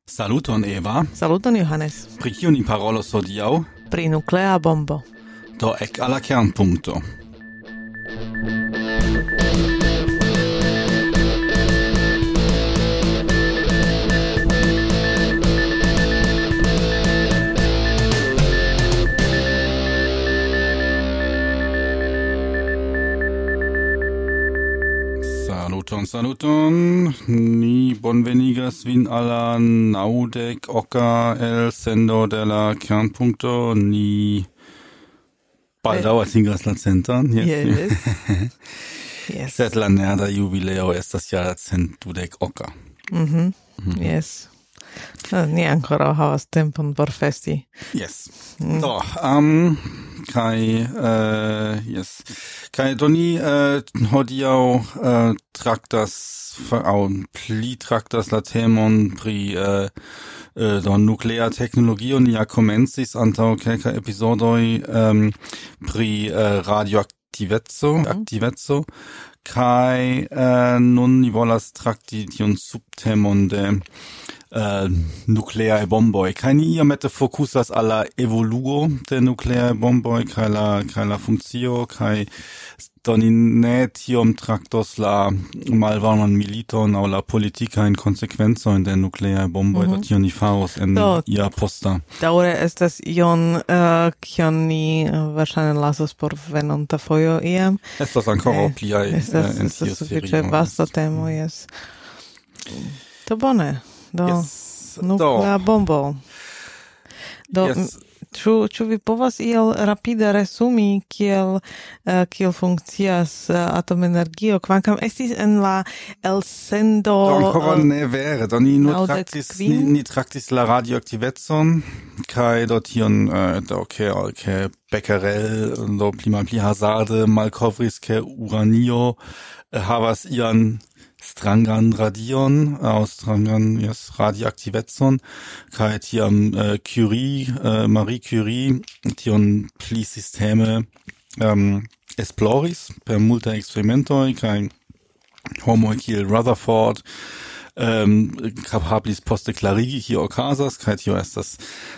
Saluton Eva. Saluton Johannes. Pri kiu ni parolos hodiaŭ? Pri nuklea bombo. Do ek al la kernpunkto. Saluton. Ni bonvenigas vin alla naŭdek oka el sendo de la kernpunkto. Ni baldaŭ atingas la centan. Yes. Yes. Sed la nerda jubileo estas ja la 112 oka. Yes. Ni ancora havas tempon por festi. Yes. Do, kai doni hodiaŭ traktas pli traktas la temon pri do nuklea teknologio. Ni ja komencis antaŭ kelkaj epizodoj pri aktiveco, kai nun ni volas trakti tiun subtemon de nucleae bomboi. Kai ni iomete fokusas alla evoluo de nucleae bomboi, kai la funcio, kai doni ne tiom traktos la malvarman militon aŭ la politikain konsekvencojn de nucleae bomboi, do tio ni faros en ia posta. Daŭre estas ion, kion ni verŝajne lasos por venonta fojo iam. Estas ankoraŭ pliaj en tiu Estas sufiĉe vasta temo, yes. To bone. Nuklea bombo. Ĉu vi povas iel rapide resumi kiel funkcias atomenergio, kvankam estis en la elsendo ancora ne vere, do ni nur traktis la radioaktivecon, kaj do tion ke Becquerel do pli hazarde malkovris ke uranio havas ian strangan radion, radioaktivecon, kaj tiam Marie Curie, tion pli sisteme esploris per multaj eksperimentoj, kaj homoj kiel Rutherford kapablis poste klarigi kio okazas, kaj tio estas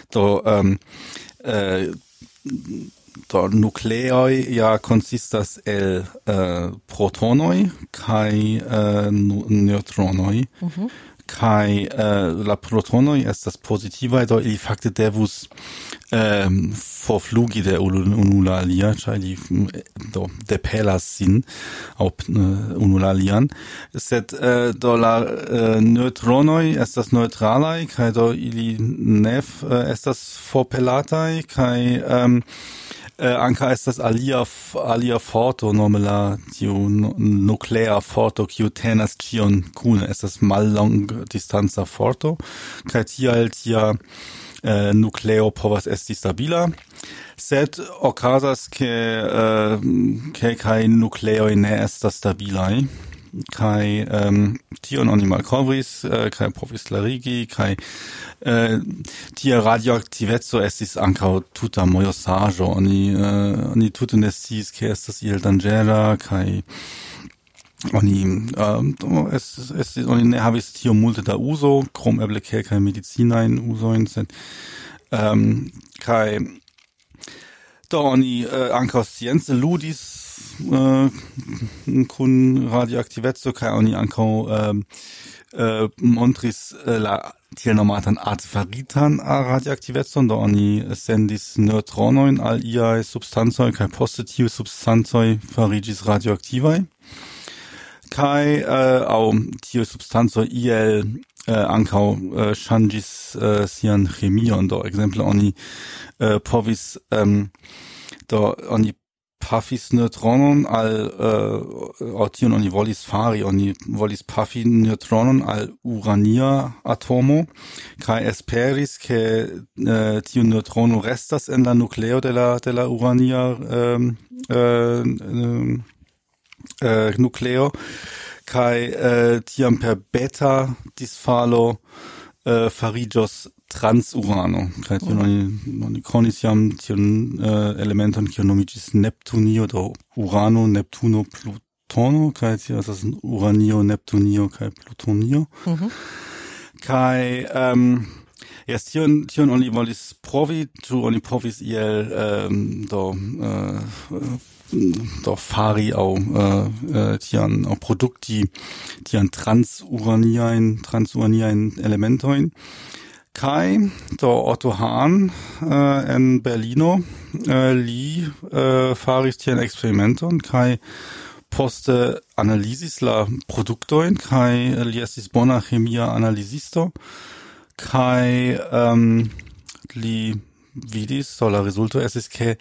do nukleoj ja konsistas el protonoj kaj neŭtronoj. Kaj la protonoj estas pozitivaj, do ili fakte devus forflugi de unu la alia, ĉar ili do depelas sin aŭ unu la alian. Sed do la neŭtronoj estas neŭtralaj, kaj do ili ne estas forpelataj, kaj anka estas alia forto, nome la tiu nuklea forto, kiu tenas ĉion kune, estas mallongdistanca forto, kaj tial tia nukleo povas esti stabila, sed okazas ke kelkaj nukleoj ne estas stabilaj, kaj tion oni malkovris, kaj povis klarigi, kaj tia radioaktiveco estis ankaŭ tuta mojosaĵo. Oni tute ne sciis, ke estas iel danĝera, kaj oni ne havis tiom multe da uzo, krom eble kelkaj medicinajn uzojn, sed kaj do oni ankaŭ science ludis kun radioaktiveco, kaj oni ankaŭ montris la tiel nomatan artefaritan radioaktivecon, do oni sendis neŭtronojn al iaj substancoj, kaj poste tiuj substancoj fariĝis radioaktivaj, kaj aŭ tiuj substancoj iel ankaŭ ŝanĝis sian ĥemion, do ekzemple oni povis oni pafis neŭtronon al tion oni volis fari, oni volis pafi neŭtronon al urania atomo, kaj esperis ke tiu neŭtrono restas en la nukleo de la urania nukleo, kaj tiam per beta disfalo fariĝos transurano. Kaj tion oni konis jam tiun elementon, kiu nomiĝis Neptunio, do urano, Neptuno, Plutono, kaj tio estas uranio, Neptunio kaj Plutonio. Kai yes, tion oni volis provi, tu oni provis iel do fari au tian au produkti tian transuraniajn elementojn. Kai do Otto Hahn en Berlino li faris tian eksperimenton kai poste analisis la produktojn kai li estis bona chemia analizisto kai li vidis, la rezulto estis ke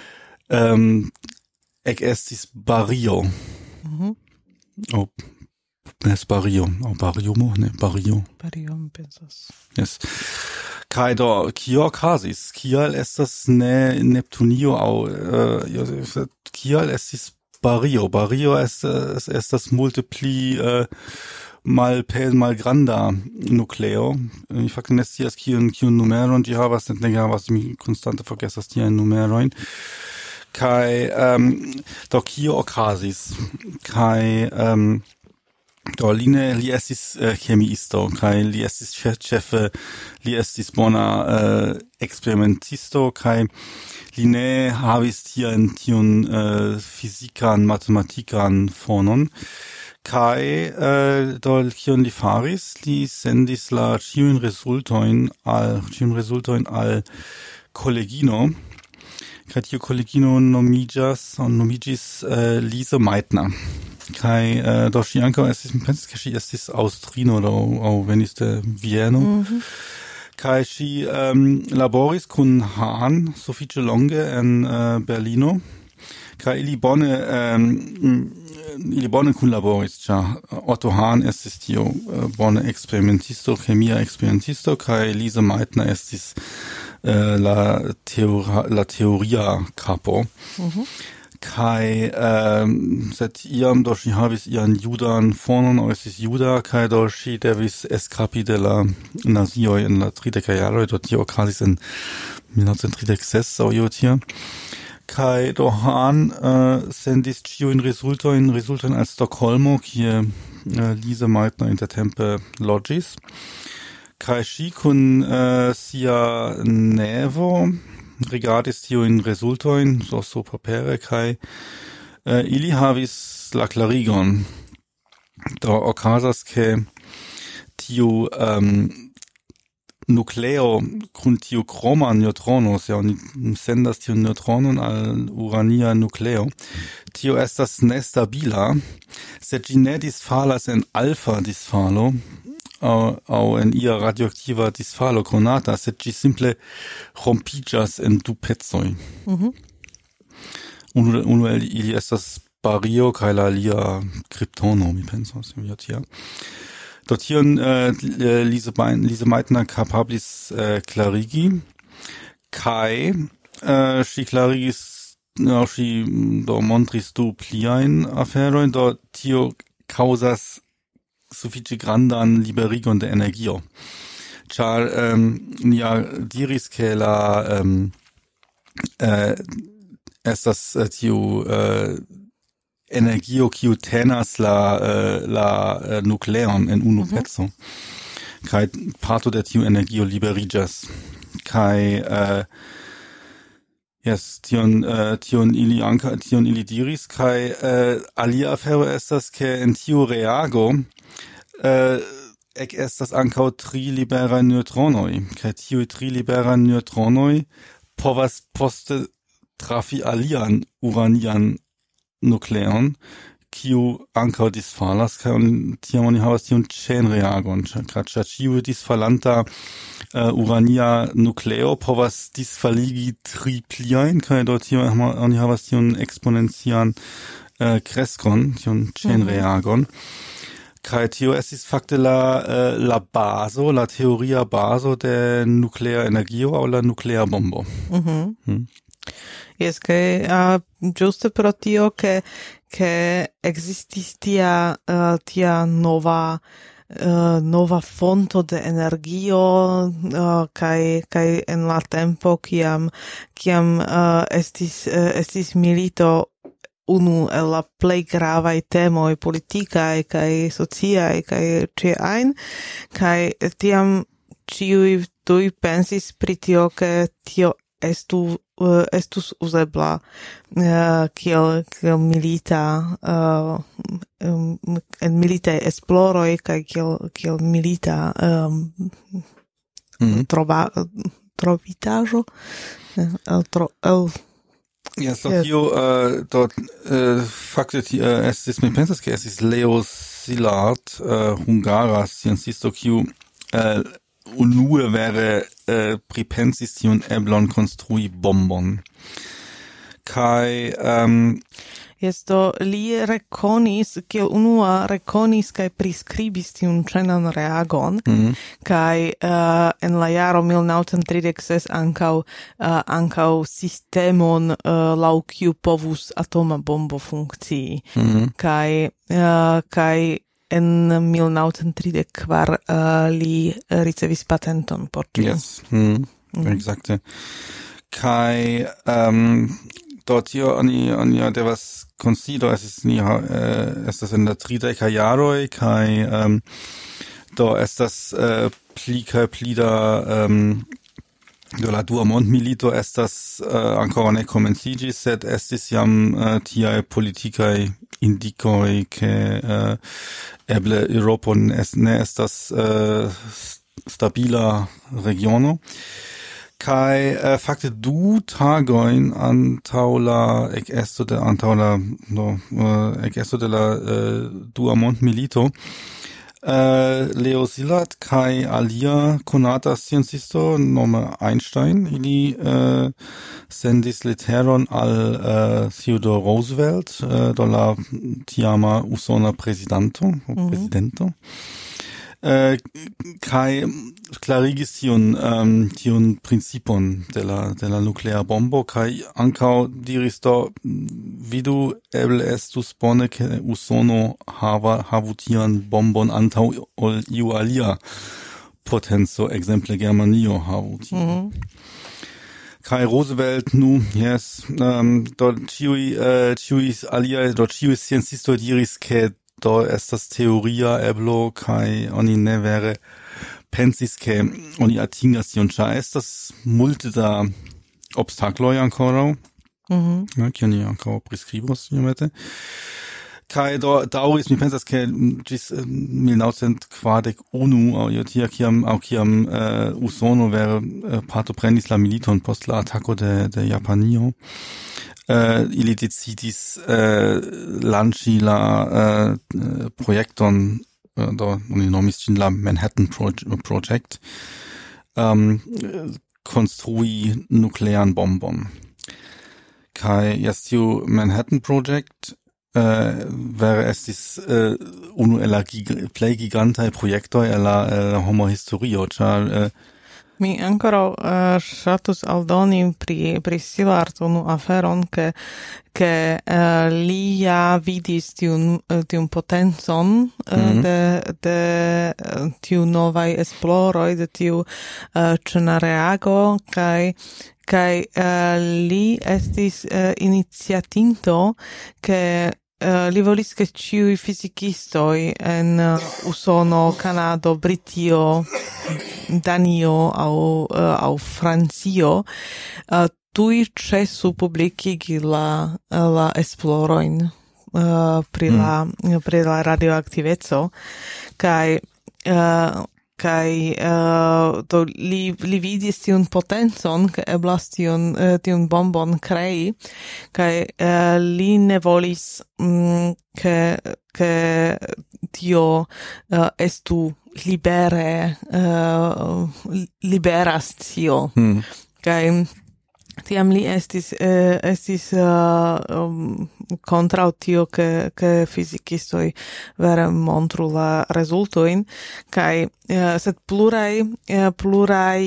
ec estis bario. Oh, es bario. Oh, bariumo? Ne, bario. Barium, pensas. Yes. Kai do, kio okazis? Kial estas ne Neptunio au, kial estis bario? Bario estas multe pli malgranda nucleo. Mi fakte ne scias kiun numeron ĝi havas, sed ne havas, mi konstante forgesas tiajn numerojn. Kai do kio okazis? Kai do li estis chemiisto, kai li estis ĉefe li estis bona eksperimentisto, kai li ne havis tiun fizikan matematikan fonon. Kai do kion li faris, li sendis la ĉiujn rezultojn al kolegino. Kai tiu kolegino nomiĝis Lise Meitner. Kai do ŝi ankaŭ estis, mi pensas ke ŝi estis aŭstrino aŭ venis de Vieno. Kai ŝi laboris kun Hahn sufiĉe longe en Berlino. Kai ili bone kunlaboris, ĉar Otto Hahn estis tiu bone eksperimentisto, chemia eksperimentisto, kai Lise Meitner estis la teoria capo. Kai sed iam do ŝi havis ian judan fonon, aŭ estis juda, kai do ŝi devis eskapi de la nazioj en la 30-aj jaroj, do tio okazis en 1936 aŭ io tia. Kai do Hahn sendis ĉiujn rezultojn al Stokholmo, kie Lise Meitner intertempe loĝis. Kai ŝi kun sia nevo rigardis tiujn rezultojn so papere, kai ili havis la klarigon. Do okazas ke tiu nucleo kun tiu kroma neutrono, se oni sendas tiun neutronon al urania nucleo, tio estas nestabila, sed ĝi ne disfalas en alfa disfalo, aŭ en ia radioaktiva disfalo konata, sed ĝi simple rompiĝas en du pecoj. Unu el ili estas bario kaj la alia kriptono, mi pensas, tia. Do tion Lise Meitner kapablis klarigi, kai ŝi klarigis, ŝi do montris du pliajn aferojn, do tio kaŭzas sufiĉe grandan liberigon de energio. Ĉar ni ja diris ke la estas tiu energio kiu tenas la nukleon en unu peco. Kaj parto de tiu energio liberiĝas. Kaj tion ili diris, kaj alia afero estas ke en tiu reago estas ankaŭ 3 liberaj neŭtronoj, kaj tiuj 3 liberaj neŭtronoj povas poste trafi alian uranian nukleon, kiu ankaŭ disfalas, kaj tiam oni havas tiun ĉenreagon, ĉar ĉiu disfalanta urania nukleo povas disfaligi 3 pliajn, kaj do tiam oni havas tiun eksponencian kreskon, tiun ĉenreagon. Kaj tio estis fakte la bazo, la teoria bazo de nuklea energio aŭ la nuklea bombo. Yes, che giusto pro tio che existis tia nova fonto de energio kai en la tempo kiam estis milito unu el la plei gravaj temoj politikaj kaj sociaj kaj ĉie ajn, kaj tiam ĉiuj tuj pensis pri tio, ke tio estus uzebla kiel milita en militaj esploroj kaj kiel milita trovitaĵo Yes, fakte estis, mi pensas, ke estis Leo Szilard, hungara sciencisto, kiu unue vere pripensis tiun eblon konstrui bombon. Kai li rekonis, kiel unua rekonis kaj priskribis tiun ĉenan reagon, kaj en la jaro 1936 ankaŭ sistemon laŭ kiu povus atoma bombo funkcii. Kaj en 1934 li ricevis patenton por tio. Yes, exacte. Kai do tio oni devas consido estas en la 30 jaroj kaj do estas pli kaj pli da do la dua mondmilito estas ankoraŭ ne komenciĝis, sed estis jam tiaj politikaj indikoj, ke eble Eŭropo ne estas stabila regiono. Kai fakte 2 tagojn antaŭ la ekesto de la dua mondmilito, Leo Szilard kai alia konata sciencisto nome Einstein, ili sendis leteron al Theodore Roosevelt, do la tiama usona presidento, kai klarigis tiun principon de la nuclea bombo, kai ankaŭ diris do, vidu, eble estus bone, ke Usono havu tian bombon antaŭ ol iu alia potenco, ekzemple Germanio havu tian. Kai Roosevelt do ĉiuj sciencistoj diris, ke do estas teoria eblo, kai oni ne vere pensis, ke oni atingas tion, ĉar estas multe da obstakloj ankoraŭ, kion ni ankaŭ priskribos iomete. Kai do daŭris, mi pensas, ke ĝis 1941 aŭ io tia, kiam Usono vere partoprenis la militon post la atako de Japanio, ili decidis lanĉi la projekton, do oni nomis ĝin la Manhattan Project, konstrui nuklean bombon. Kai tiu Manhattan Project vere estis unu el la plej gigantaj projektoj el la homo historio, ĉar mi ankoraŭ ŝatus aldoni pri Szilard unu aferon, ke li ja vidis tiun potencon de tiu novaj esploroj, de tiu ĉena reago, kaj li estis iniciatinto, ke li volis, ke ĉiuj fizikistoj en Usono, Kanado, Britio, Danio aŭ Francio tuj ĉesu publikigi la esplorojn pri la radioaktiveco, kaj do li vidis tiun potencon, ke eblas tiun bombon krei, kaj li ne volis ke tio estu libera scio. Kaj tiam li estis kontraŭ tio, ke fizikistoj vere montru la rezultojn, kaj sed pluraj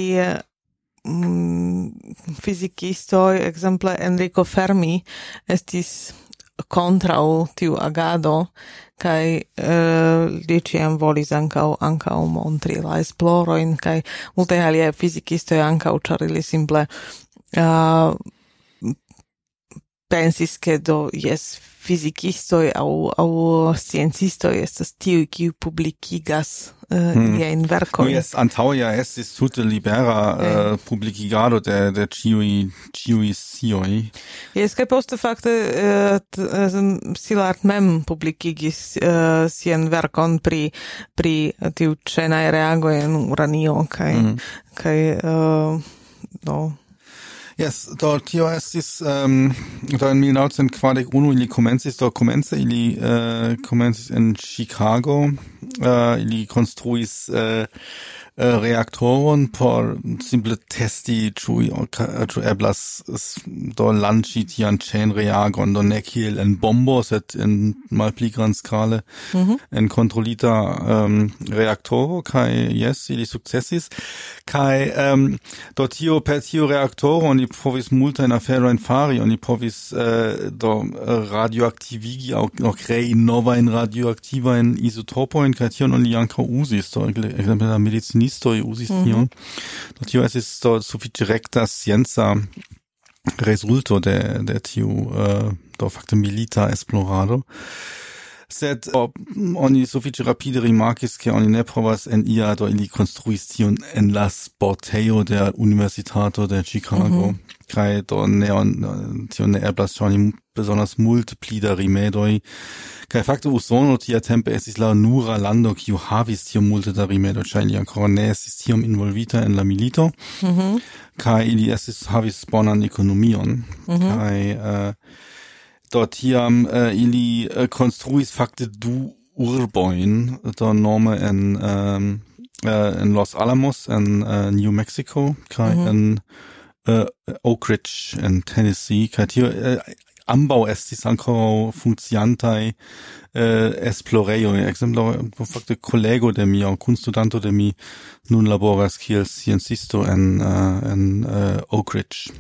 fizikistoj, ekzemple Enrico Fermi, estis kontraŭ tiu agado, kaj li ĉiam volis ankaŭ montri la esplorojn, kaj multaj aliaj fizikistoj ankaŭ, ĉar ili simple pensis che do jes fizikistoj aŭ sciencistoj estas tiuj kiuj publikigas liajn verkojn. Jes, antaŭe ja estis tute libera publikigado de ĉiuj scioj. Jes, kaj poste fakte Szilard mem publikigis sian verkon pri tiu ĉenaj reagoj en uranio kaj do. Yes, do tio estis do en 1941 ili komencis en Chicago, ili konstruis reaktoron por simple testi ĉu eblas do lanĉi tian ĉenreagon, do ne kiel en bombo, sed en malpli grandskale en kontrolita reaktoro, kaj jes, ili sukcesis, kaj do tio per tiu reaktoro oni povis multajn aferojn fari, oni povis do radioaktivigi aŭ krei novajn radioaktivajn izotopojn, kaj tion oni ankaŭ uzis, do ekzemple la medicinistoj uzis tion. Do tio estis do sufiĉe rekta scienca rezulto de tiu do fakte milita esplorado. Sed oni sufiĉe rapide rimarkis, ke oni ne povas en ia, do ili konstruis tion en la sportejo de la Universitato de Chicago, kaj do tion ne eblas, ĉar oni bezonas multe pli da rimedoj, kaj fakte Usono tiatempe estis la nura lando kiu havis tiom multe da rimedoj, ĉar ili ankoraŭ ne estis tiom involvita en la milito, kaj ili havis bonan ekonomion, kaj do tiam ili konstruis fakte du urbojn, do nome en Los Alamos en New Mexico kaj en Oak Ridge en Tennessee, kaj tio ambaŭ estis ankoraŭ funkciantaj esplorejoj. Ekzemple fakte kolego de mi aŭ kunstudanto de mi nun laboras kiel sciencisto en Oak Ridge.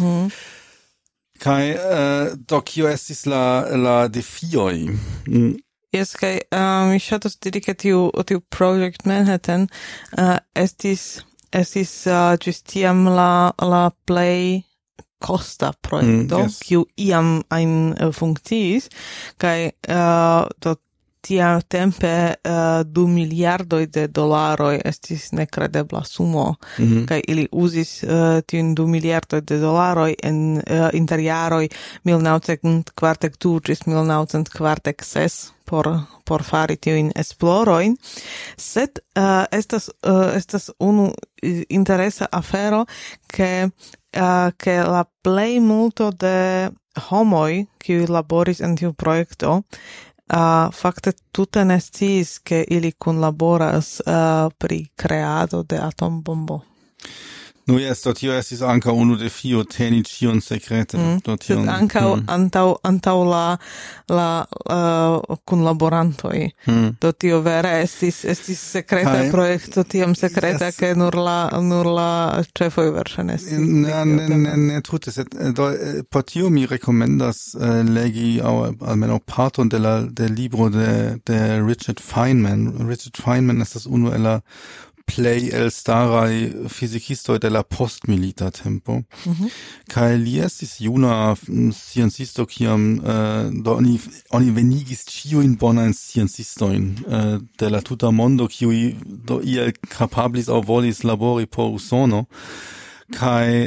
Kai do kio estis la defioj. Yes, kaj mi ŝatas diri ke tiu Project Manhattan estis ĝis tiam la plej costa projekto, kiu iam ajn funkciis, kaj do tiatempe 2 miliardoj de dolaroj estis nekredebla sumo, kaj ili uzis tiun 2 miliardoj de dolaroj en interjaroj 1942 ĝis 1946 por fari tiujn esplorojn, sed estas unu interesa afero, ke la plej multo de homoj, kiuj laboris en tiu projekto, fakte tute ne sciis, ke ili kunlaboras pri kreado de atombombo. Nu jes, do tio estis ankaŭ unu defio teni ĉion sekrete. Sed ankaŭ antaŭ la kunlaborantoj. Do tio vere estis sekreta projekto, tiam sekreta, ke nur la ĉefoj verŝajne estis. Ne tute, sed por tio mi rekomendas legi aŭ almenaŭ parton de libro de Richard Feynman. Richard Feynman estas unu el la plej elstaraj fizikistoj de la postmilita tempo. Kaj li estis juna sciencisto, kiam oni venigis ĉiujn bonajn sciencistojn de la tuta mondo, kiuj do iel kapablis aŭ volis labori por Usono. Kaj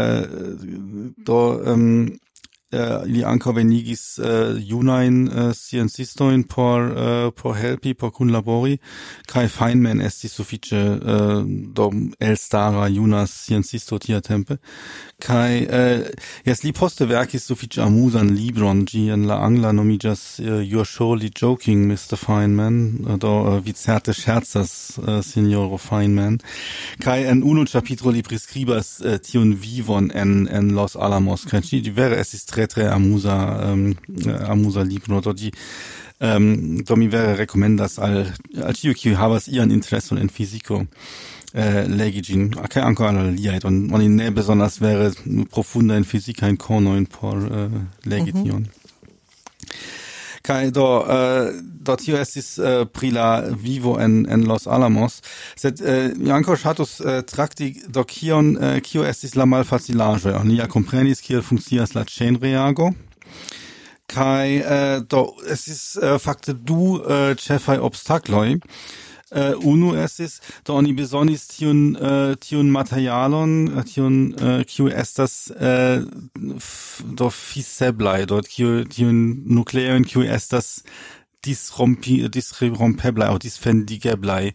li ankaŭ venigis junajn sciencistojn por helpi, por kunlabori, kaj Feynman estis sufiĉe do elstara juna sciencisto tiatempe. Kaj li poste verkis sufiĉe amuzan libron, ĝi en la angla nomiĝas You're Surely Joking, Mr. Feynman, do vi certe ŝercas, Sinjoro Feynman. Kaj en unu ĉapitro li priskribas tiun vivon en Los Alamos, kaj ĝi vere estis tre amusa libro, do mi vere rekomendas al ĉiuj, kiuj havas ian intereson en fiziko, legi ĝin, kaj ankaŭ al aliaj, oni ne bezonas vere profundajn fizikajn konojn por legi tion. Kaj do tio estis pri la vivo en Los Alamos, sed mi ankaŭ ŝatus trakti do kio estis la malfacilaĵoj. Oni ja komprenis kiel funkcias la ĉenreago, Kai es ist fakte du ĉefaj obstakloj. Unu estis do oni bezonis tiun materialon, kiu estas do fiseblaj, do tiun nukleojn kiu estas disrompeblaj aŭ disfendigeblaj.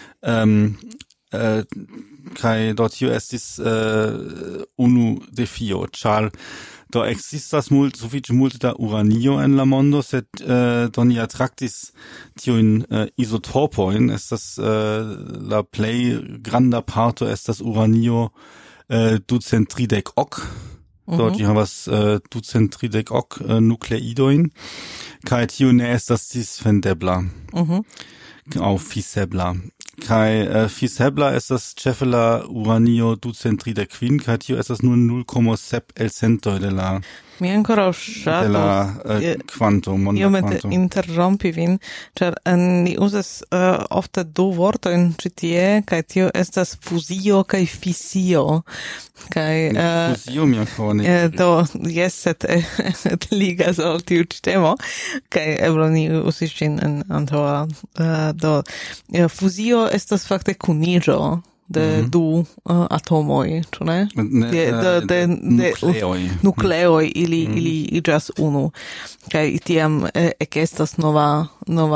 Kaj do tio estis unu defio, ĉar do existas sufiĉe multe da uranio en la mondo, sed do ni atraktis tiujn izotopojn, estas la plej granda parto estas uranio 230 ok. Do ĝi havas 230 ok nukleidojn, kaj tio ne estas disfendebla aŭ fisebla. Kai fisebla estas ĉefe la uranio 235, kaj tio estas nur 0,7 elcentoj de la Mi ancora ŝatus kvanto, monda iomete kvanto. interrompi vin, ĉar ni uzas ofte du vortojn ĉi tie, kaj tio estas fuzio kaj fisio. Kaj Fuzio mi ankoraŭ ne. do jes, sed ligas al tiu ĉi temo, kaj eble ni uzis ĝin en antaŭa. Do fuzio estas fakte kuniĝo de du atomoj, ĉu ne? De nukleoj ili iĝas unu, kaj tiam ekestas nova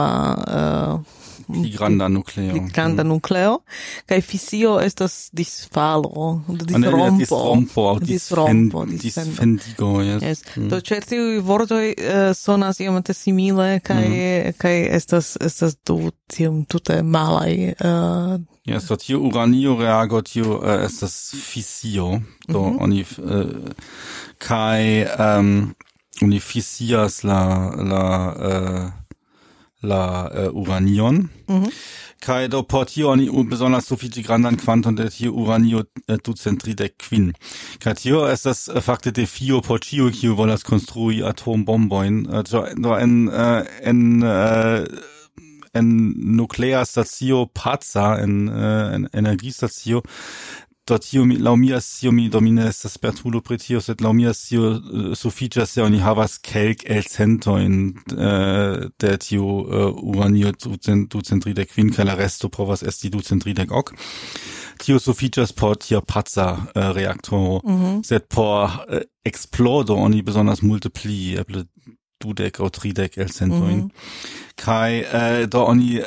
Pli granda nukleo. Kaj fisio estas disfalo, disrompo, disfendigo, yes. Do ĉar tiuj vortoj sonas iomete simile, kaj estas du tiom tute malaj. Yes, do tiu uranio reago tiu estas fisio, do oni kaj oni fisias la uranion. Kaj do por tio oni besonders sufiĉe grandan kvanton de tiu uranio 235. Kaj tio estas fakte defio por ĉiu kiu volas konstrui atombombojn. Do en nuklea stacio Paza, en energiestacio, do tio laŭ mia scio mi domine estas spertulo pri tio, sed laŭ mia scio sufiĉas se oni havas kelk elcentojn de tiu uranio 235, kaj la resto povas esti 230 ok. Tio sufiĉas por tia Paza reaktoro, sed por eksplodo oni bezonas multe pli, eble 20 aŭ 30 elcentojn. Kaj do oni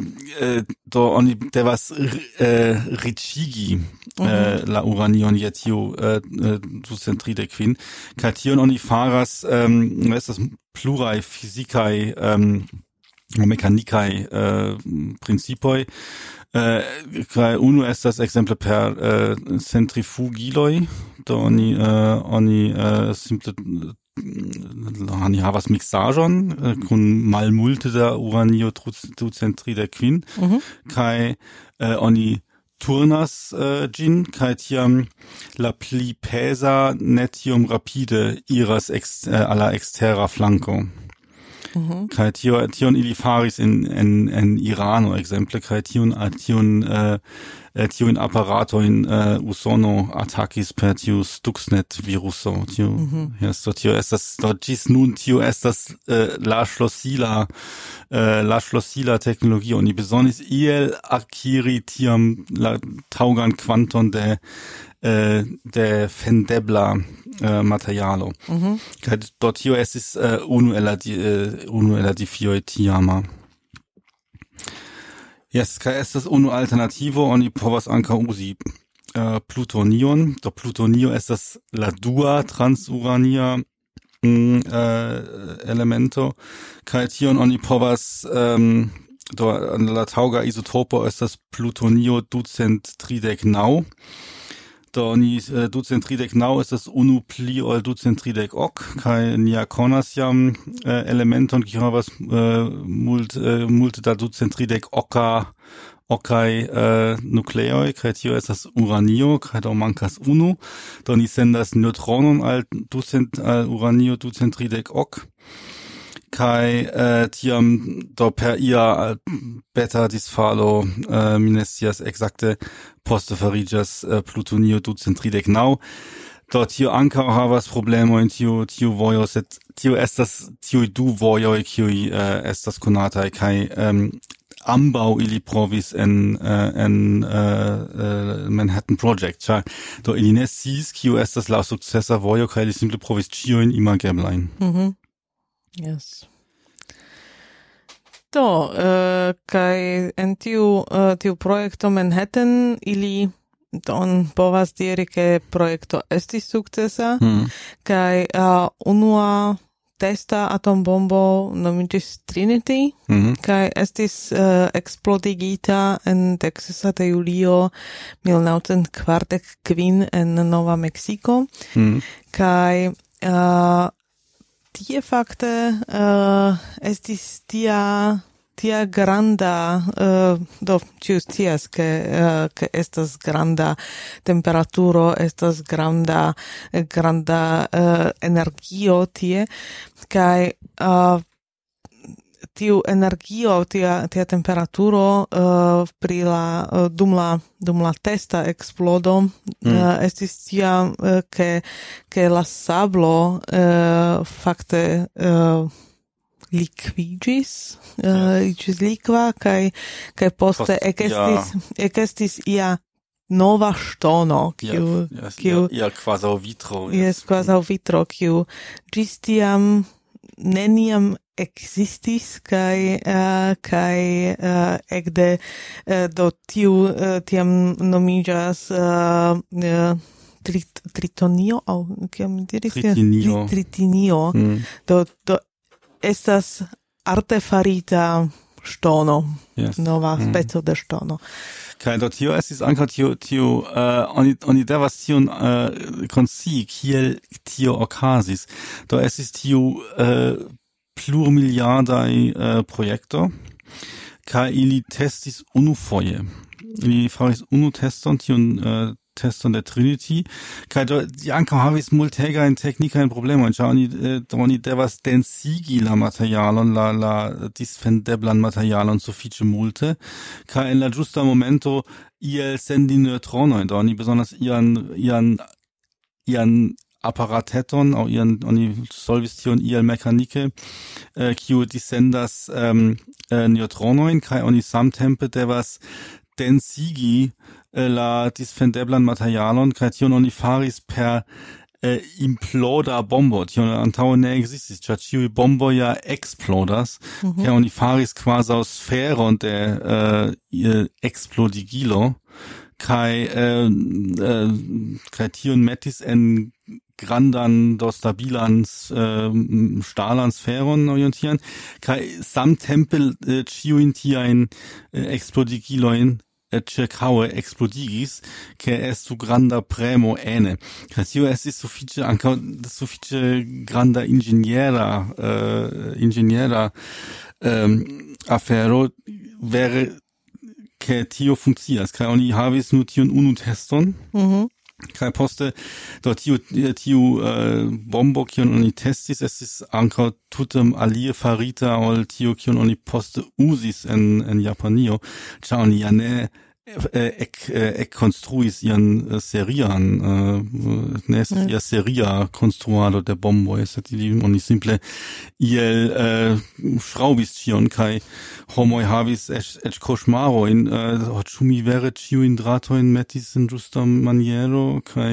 devas riĉigi la uranion je tiu 235, kaj tion oni faras estas pluraj fizikaj mekanikaj principoj, kaj unu estas ekzemple per centrifugiloj, do oni simple oni havas mixaĵon kun malmulte da uranio 235, kaj oni turnas ĝin, kaj tiam la pli peza ne tiom rapide iras al la ekstera flanko. Kaj tion ili faris en Irano ekzemple, kaj tiun aparatojn Usono atakis per tiu Stuxnet viruso. Tio estas ĝis nun tio estas la ŝlosila teknologio. Oni bezonis iel akiri tiam la taŭgan kvanton de fendebla materialo. Kaj do tio estis unu el la difioj tiama. Yes, kaj estas unu alternativo, oni povas ankaŭ uzi plutonion. Do plutonio estas la dua transurania elemento, kaj tion oni povas do la taŭga izotopo estas plutonio 239. Do ni 239 estas unu pli ol 230 ok, kaj nia konas jam elementon kiu havas multe da 230 okaj nukleoj, kaj tio estas uranio, kaj do mankas unu. Do ni sendas neŭtronon al uranio 230 ok. Kai tiam do per ia beta disfalo mi ne scias ekzakte poste fariĝas plutonio 239. do tio ankaŭ havas problemojn, tiu vojo, sed tio estas tiuj du vojoj, kiuj estas konataj, kaj ambaŭ ili provis en Manhattan Project, ĉar do ili ne sciis, kiu estas la sukcesa vojo, kaj ili simple provis ĉiujn imageblajn. Yes. Do, kaj en tiu projekto Manhattan ili on povas diri, ke projekto estis sukcesa, kaj unua testa atombombo nomiĝis Trinity, kaj estis eksplodigita en 16. julio 1945 en Nova Meksiko, kaj tie fakte estis tia granda do ĉiu scias ke estas granda temperaturo, estas granda energio tie, kaj tiu energio, tia temperaturo pri la dum la testa eksplodo estis tia ke la sablo fakte liquigis, iĝis likva, kaj poste ekestis ia nova ŝtono, kiu kvazaŭ vitro. Jes, kvazaŭ vitro, kiu ĝis tiam neniam ekzistis, kaj ekde do tiam nomiĝas tritonio, aŭ kiam diris? Tritinio. Do estas artefarita ŝtono, nova speco de ŝtono. Kaj do tio estis ankaŭ tiu oni devas tion konscii, kiel tio okazis. Do estis tiu plurmiliardaj projekto, kaj ili testis unufoje. Ili faris unu teston, tiun teston de Trinity, kaj do ankaŭ havis multegajn teknikajn problemojn, ĉar oni devas densigi la materialon, la disfendeblan materialon sufiĉe multe, kaj en la ĝusta momento iel sendi neŭtronojn, do oni bezonas ian aparateton, aŭ oni solvis tion iel mekanike, kiu dissendas neŭtronojn, kaj oni samtempe devas densigi la disfendeblan materialon, kaj tion oni faris per imploda bombo, tion antaŭe ne ekzistis, ĉar ĉiuj bomboj ja eksplodas, kaj oni faris kvazaŭ sferon de eksplodigilo, kaj tion metis en grandan do stabilan ŝtalan sferon orientieren, kaj samtempe ĉiujn tiajn eksplodigilojn ĉirkaŭe eksplodigis, ke estu granda premo ene. Kaj tio estis sufiĉe granda inĝeniera afero, vere ke tio funkcias, kaj oni havis nur tiun unu teston, kaj poste do tiu bombo, kiun oni testis, estis ankaŭ tute alie farita ol tio, kiun oni poste uzis en Japanio, ĉar oni ja ne konstruis ian serian, ne estis ia seria konstruado de bomboj, sed oni simple iel ŝraŭbis ĉion, kaj homoj havis eĉ koŝmarojn, ĉu mi vere ĉiujn dratojn metis en ĝusta maniero,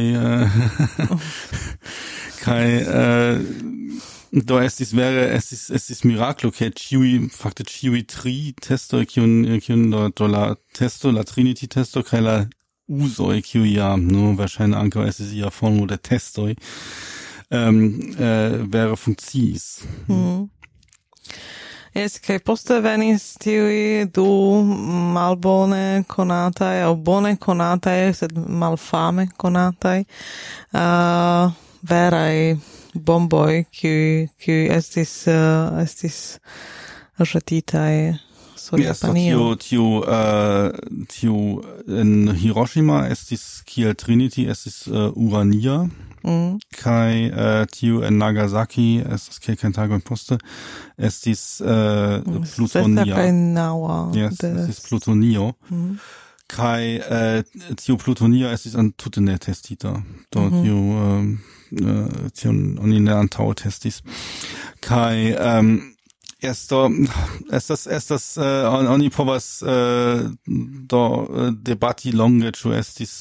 kaj do estis miraklo, ke fakte ĉiuj tri testoj, kiun do la testo, la Trinity testo, kaj la uzoj, kiuj verŝajne ankaŭ estis ia formo de testoj, vere funkciis. Jes, kaj poste venis tiuj du malbone konataj, aŭ bone konataj, sed malfame konataj, veraj bomboj, kiuj estis ĵetitaj sur Japanio. Tiu en Hiroshima estis kiel Trinity, estis urania, kaj tiu en Nagasaki estis kelkajn tagojn poste estis plutonia. Sesa kaj naŭa. Estis plutonio. kai tio plutonia estis tute ne testita do tio oni ne antaŭ testis kai estas oni povas do debati longe ĉu estis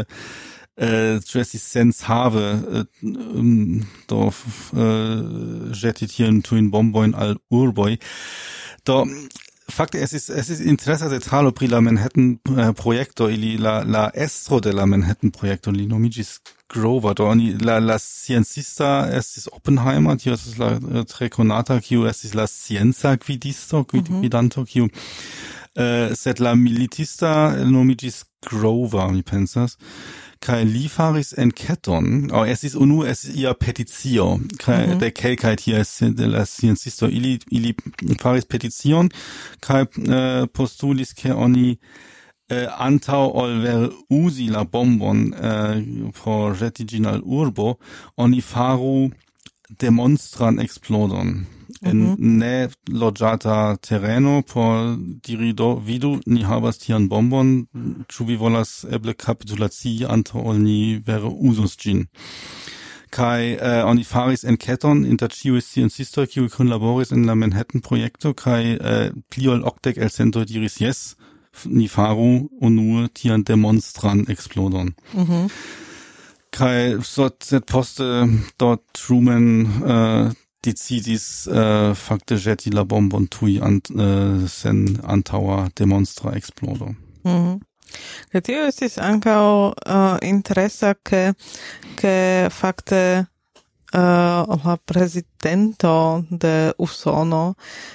sens have do ĵeti tiujn bombojn al urboj do fakte es ist interesa detalo pri la Manhattan projekto ili la estro de la Manhattan projekto li nomiĝis Grover do oni la sciencista estis Oppenheimer tio estas la tre konata kiu estis la scienca gvidanto kiu sed la militista nomiĝis Grover mi pensas kai li faris enketon es ia petitio kai de kelkaj ties de la sciencisto ili faris peticion kai postulis ke oni antaŭ ol vere uzi la bombon por ĵeti ĝin al urbo oni faru demonstran eksplodon en ne loĝata tereno por diri do vidu ni havas tian bombon ĉu vi volas eble kapitulacii antaŭ ol ni vere uzus ĝin kai oni faris enketon inter ĉiuj sciencistoj kiuj kunlaboris en la Manhattan projekto kai pli ol 80 elsentoj diris jes ni faru unue tian demonstran eksplodon kai sed poste dort Truman decidis fakte ĵeti la bombon tuj sen antaŭa demonstra eksplodo. Kaj tio estis ankaŭ interesa ke fakte la prezidento de Usono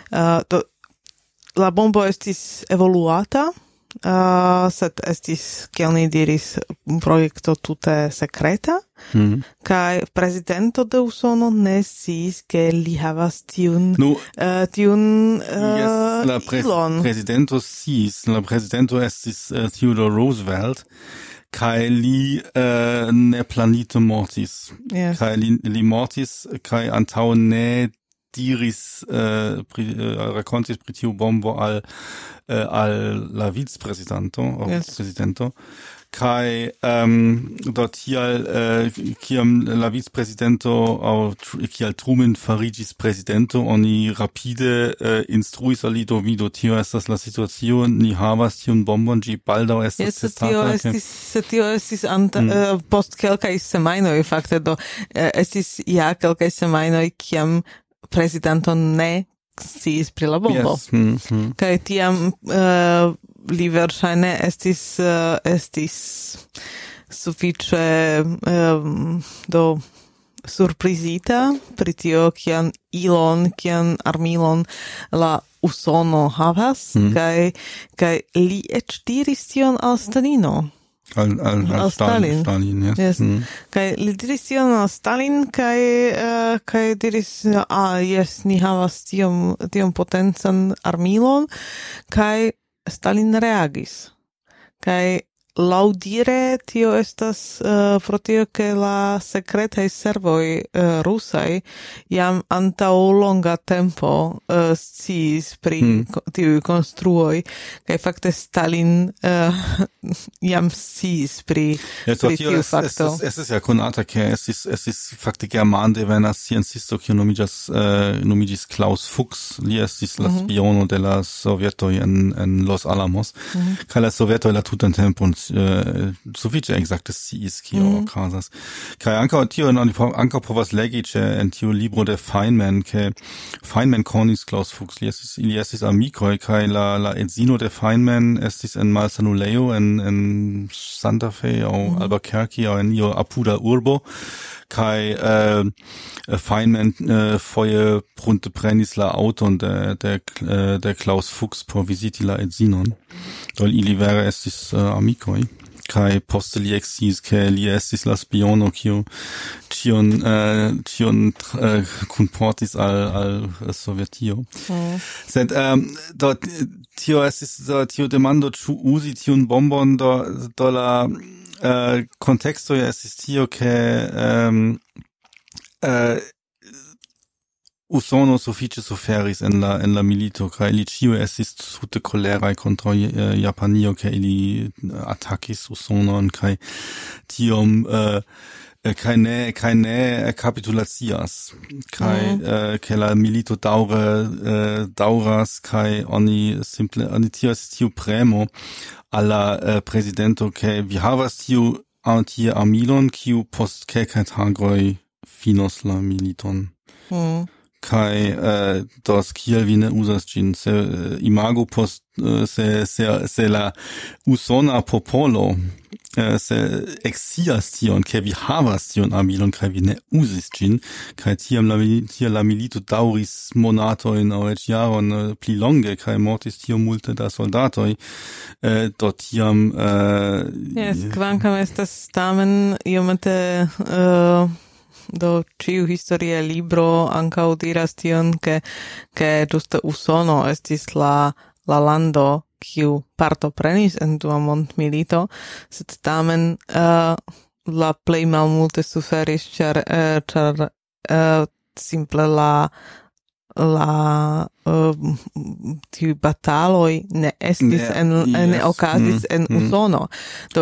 la bombo estis evoluata sed estis, kiel ni diris, projekto tute sekreta, kaj prezidento de Usono ne sciis ke li havas tiun ilon. Prezidento sciis, la prezidento estis Theodore Roosevelt, kaj li ne planite mortis. Kaj li mortis, kaj antaŭ ne diris rakontis pri tiu bombo al la vicprezidanto presidento kai do tial kiam la vicpresidento kial Truman fariĝis prezidento oni rapide instruis al li do vido tio estas la situacio ni havas tiun bombon ĝi baldaŭ estas testata tio estis post kelkaj semajnoj fakte do estis ja kelkaj semajnoj kiam prezidento ne sciis pri la bombo. Kaj tiam li verŝajne estis sufiĉe do surprizita pri tio kian armilon la Usono havas kaj li eĉ diris tion al Stalino. Al Stalin, yes. Kaj li diris tion al Stalin kaj diris jes, ni havas tiom potencan armilon kaj Stalin reagis. Kaj laŭdire tio estas pro tio ke la sekretaj servoj rusaj jam antaŭ longa tempo sciis pri tiuj konstruoj kaj fakte Stalin jam sciis pri tiu fakto. Estas ja konata ke estis fakte germandevena sciencisto kiu nomiĝis Klaus Fuchs. Li estis la spiono de la Sovetoj en Los Alamos. Kaj la Sovetoj la tutan tempon sufiĉe ekzakte sciis kio okazas. Kaj ankaŭ tio ankaŭ povas legi ĉe en tiu libro de Feynman, ke Feynman konis Klaus Fuchs, ili estis amikoj kaj la edzino de Feynman estis en malsanulejo en Santa Fe aŭ Albuquerque aŭ en io apuda urbo. Kai Feynman foje prunteprenis la auton de Klaus Fuchs por visiti la edzinon. Do ili vere estis amikoj. Kai poste li eksciis ke li estis la spiono kiu ĉion kunportis al Sovetio. Sed do tio estis tiu demando ĉu uzi tiun bombon do la contexto estis tio ke Usono sufiĉe suferis en la milito, kaj ili ĉiuj estis tute koleraj kontraŭ Japanio, ke ili atakis Usonon kaj tiom kaj ne kapitulacias, kaj ke la milito daŭras kaj oni tias tiu premo al la presidento, ke vi havas tie armilon, kiu post kelkaj tagoj finos la militon. Kai dos kiel vi ne uzas ĝin, se imagu post se la usona popolo se ekscias tion, ke vi havas tion armilon kaj vi ne uzis ĝin, kaj tiam la milito daŭris monatojn aŭ eĉ jaron pli longe kaj mortis tiom multe da soldatoj, do tiam kvankam estas tamen iomete do ciu historia libro ankaŭ diras tion, ke ĝuste Usono estis la lando kiu partoprenis en dua mondmilito, sed tamen la plej malmulte suferis, ĉar simple la tiu bataloj ne estis ne okazis en Usono. Do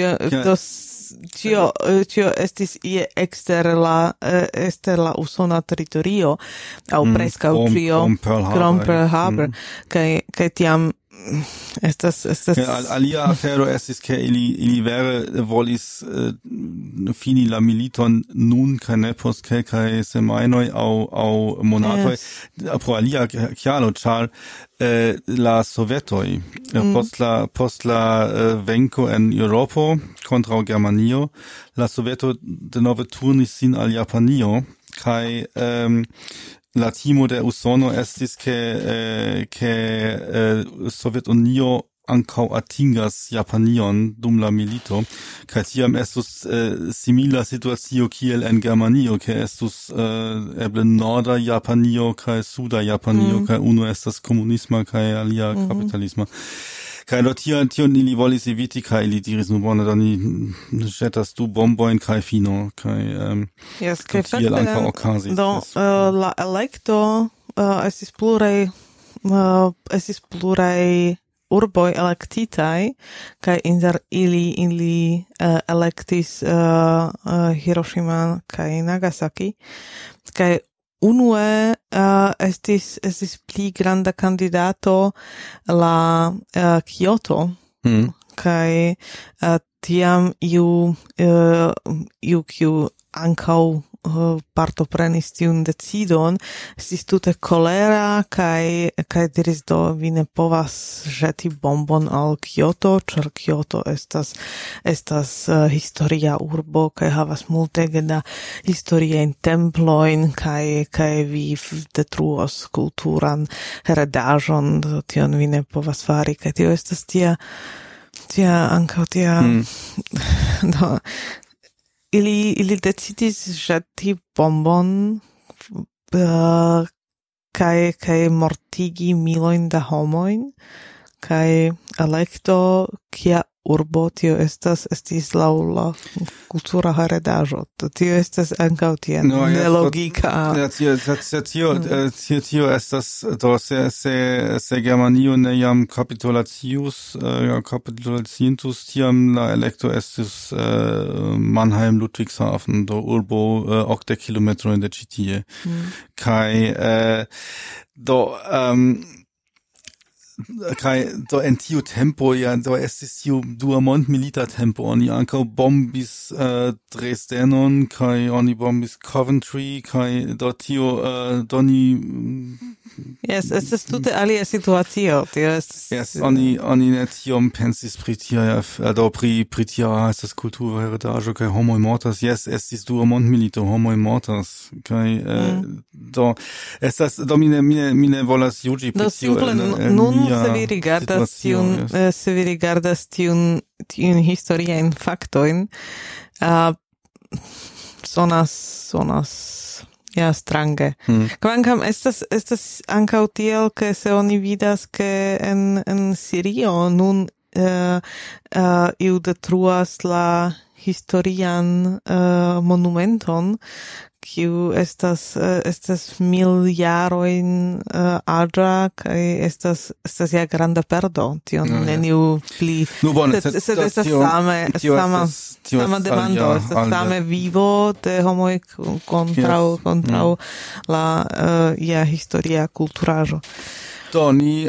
Cio estis ie ekster la usona teritorio, aŭ preskaŭ cio, krom Pearl Harbor, kaj tiam estas alia afero estis, ke ili vere volis fini la militon nun kaj ne post kelkaj semajnoj aŭ monatoj, pro alia kialo, ĉar la sovetoj post la venko en Eŭropo kontraŭ Germanio, la soveto denove turnis sin al Japanio, kaj la timo de Usono estis ke Sovetunio ankaŭ atingas Japanion dum la milito, kaj tiam estus simila situacio kiel en Germanio, ke estus eble norda Japanio kaj suda Japanio, kaj unu estas komunisma kaj alia kapitalisma. Kaj do tion ili volis eviti, kaj ili diris, no bone, do ni ĵetas du bombojn kaj fino, kaj tiel ankaŭ okazis. Do la elekto estis pluraj urboj elektitaj, kaj inter ili elektis Hiroshima kaj Nagasaki, kaj unue estis pli granda kandidato la Kyoto, kaj tiam iu kiu ankaŭ partoprenis tiun decidon, estis tute kolera kaj diris, do vi ne povas ĵeti bombon al Kyoto, ĉar Kyoto estas historia urbo kaj havas multege da historiajn templojn kaj vi detruos kulturan heredaĵon, do tion vi ne povas fari, kaj tio estas tia ankaŭ tia do ili decidis ĵeti bombon kaj mortigi milojn da homojn, kaj elekto kia urbo tio estis laŭ la kultura heredaĵo. Tio estas ankaŭ tia nelogika. Tio estas, do se Germanio ne jam kapitulacius, tiam la elekto estis Mannheim Ludwigshafen, do urbo 80 kilometrojn de ĉi tie. Kaj do en tiu tempo do estis tiu dua mondmilita tempo, oni ankaŭ bombis Dresdenon kaj oni bombis Coventry, kaj do tio doni estas tute alia situacio, tio estas oni ne tiom pensis pri tia do pri tia estas kultura heredaĵo kaj homoj mortas. Estis dua mondmilito, homoj mortas, kaj do estas do mi ne volas juĝi pri tio. Se vi rigardas tiun historiajn faktojn, sonas strange. Kvankam estas ankaŭ tiel, ke se oni vidas, ke en Sirio nun iu detruas la historian monumenton, kiu estas miljarojn aĝa kaj estas ja granda perdo. Tion neniu pli. Sed estas sama demando, estas same vivo de homoj kontraŭ la historia kulturaĵo. Do ni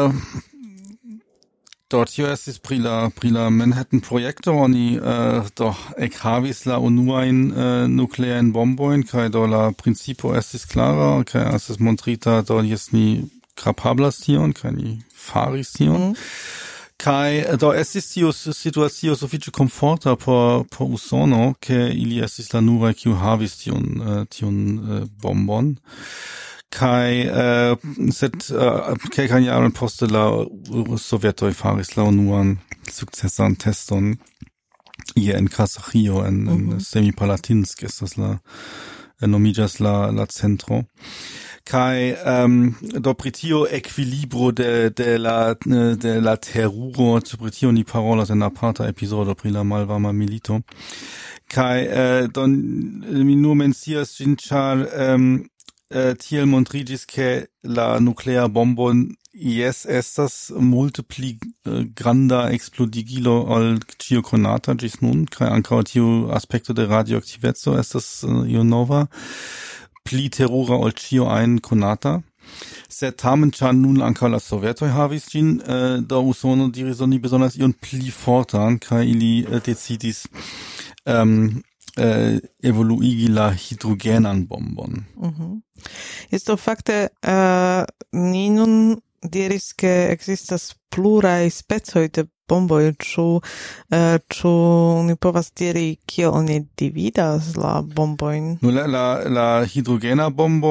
tio estis pri la Manhattan-projekto, oni ekhavis la unuajn nukleajn bombojn, kaj do la principo estis klara, kaj estis montrita, do jes ni kapablas tion, kaj ni faris tion. Kaj do estis tiu situacio sufiĉe komforta por Usono, ke ili estis la nuraj, kiu havis tiun bombon. Kai sed kelkajn jarojn poste la Sovetoj faris la unuan sukcesan teston ie en Kazaĥio en Semipalatinsk estas nomiĝas la centro. Kai do pri tio ekvilibro de la teruro, pri tio ni parolas en aparta epizodo pri la malvarma milito. Kai mi nur mencias ĝin, ĉar tiel montriĝis, ke la nuklea bombo jes estas multe pli granda eksplodigilo ol ĉio konata ĝis nun, kaj ankaŭ tiu aspekto de radioaktiveco estas io nova, pli terura ol ĉio ajn konata. Sed tamen, ĉar nun ankaŭ la Sovetoj havis ĝin, do Usono diris, oni bezonas ion pli fortan, kaj ili decidis evoluigi la hidrogenan bombon. Esto fakte ni nun diris, ke ekzistas pluraj specoj de bomboj, ĉu ni povas diri, kio oni dividas la bombojn? No, la hidrogena bombo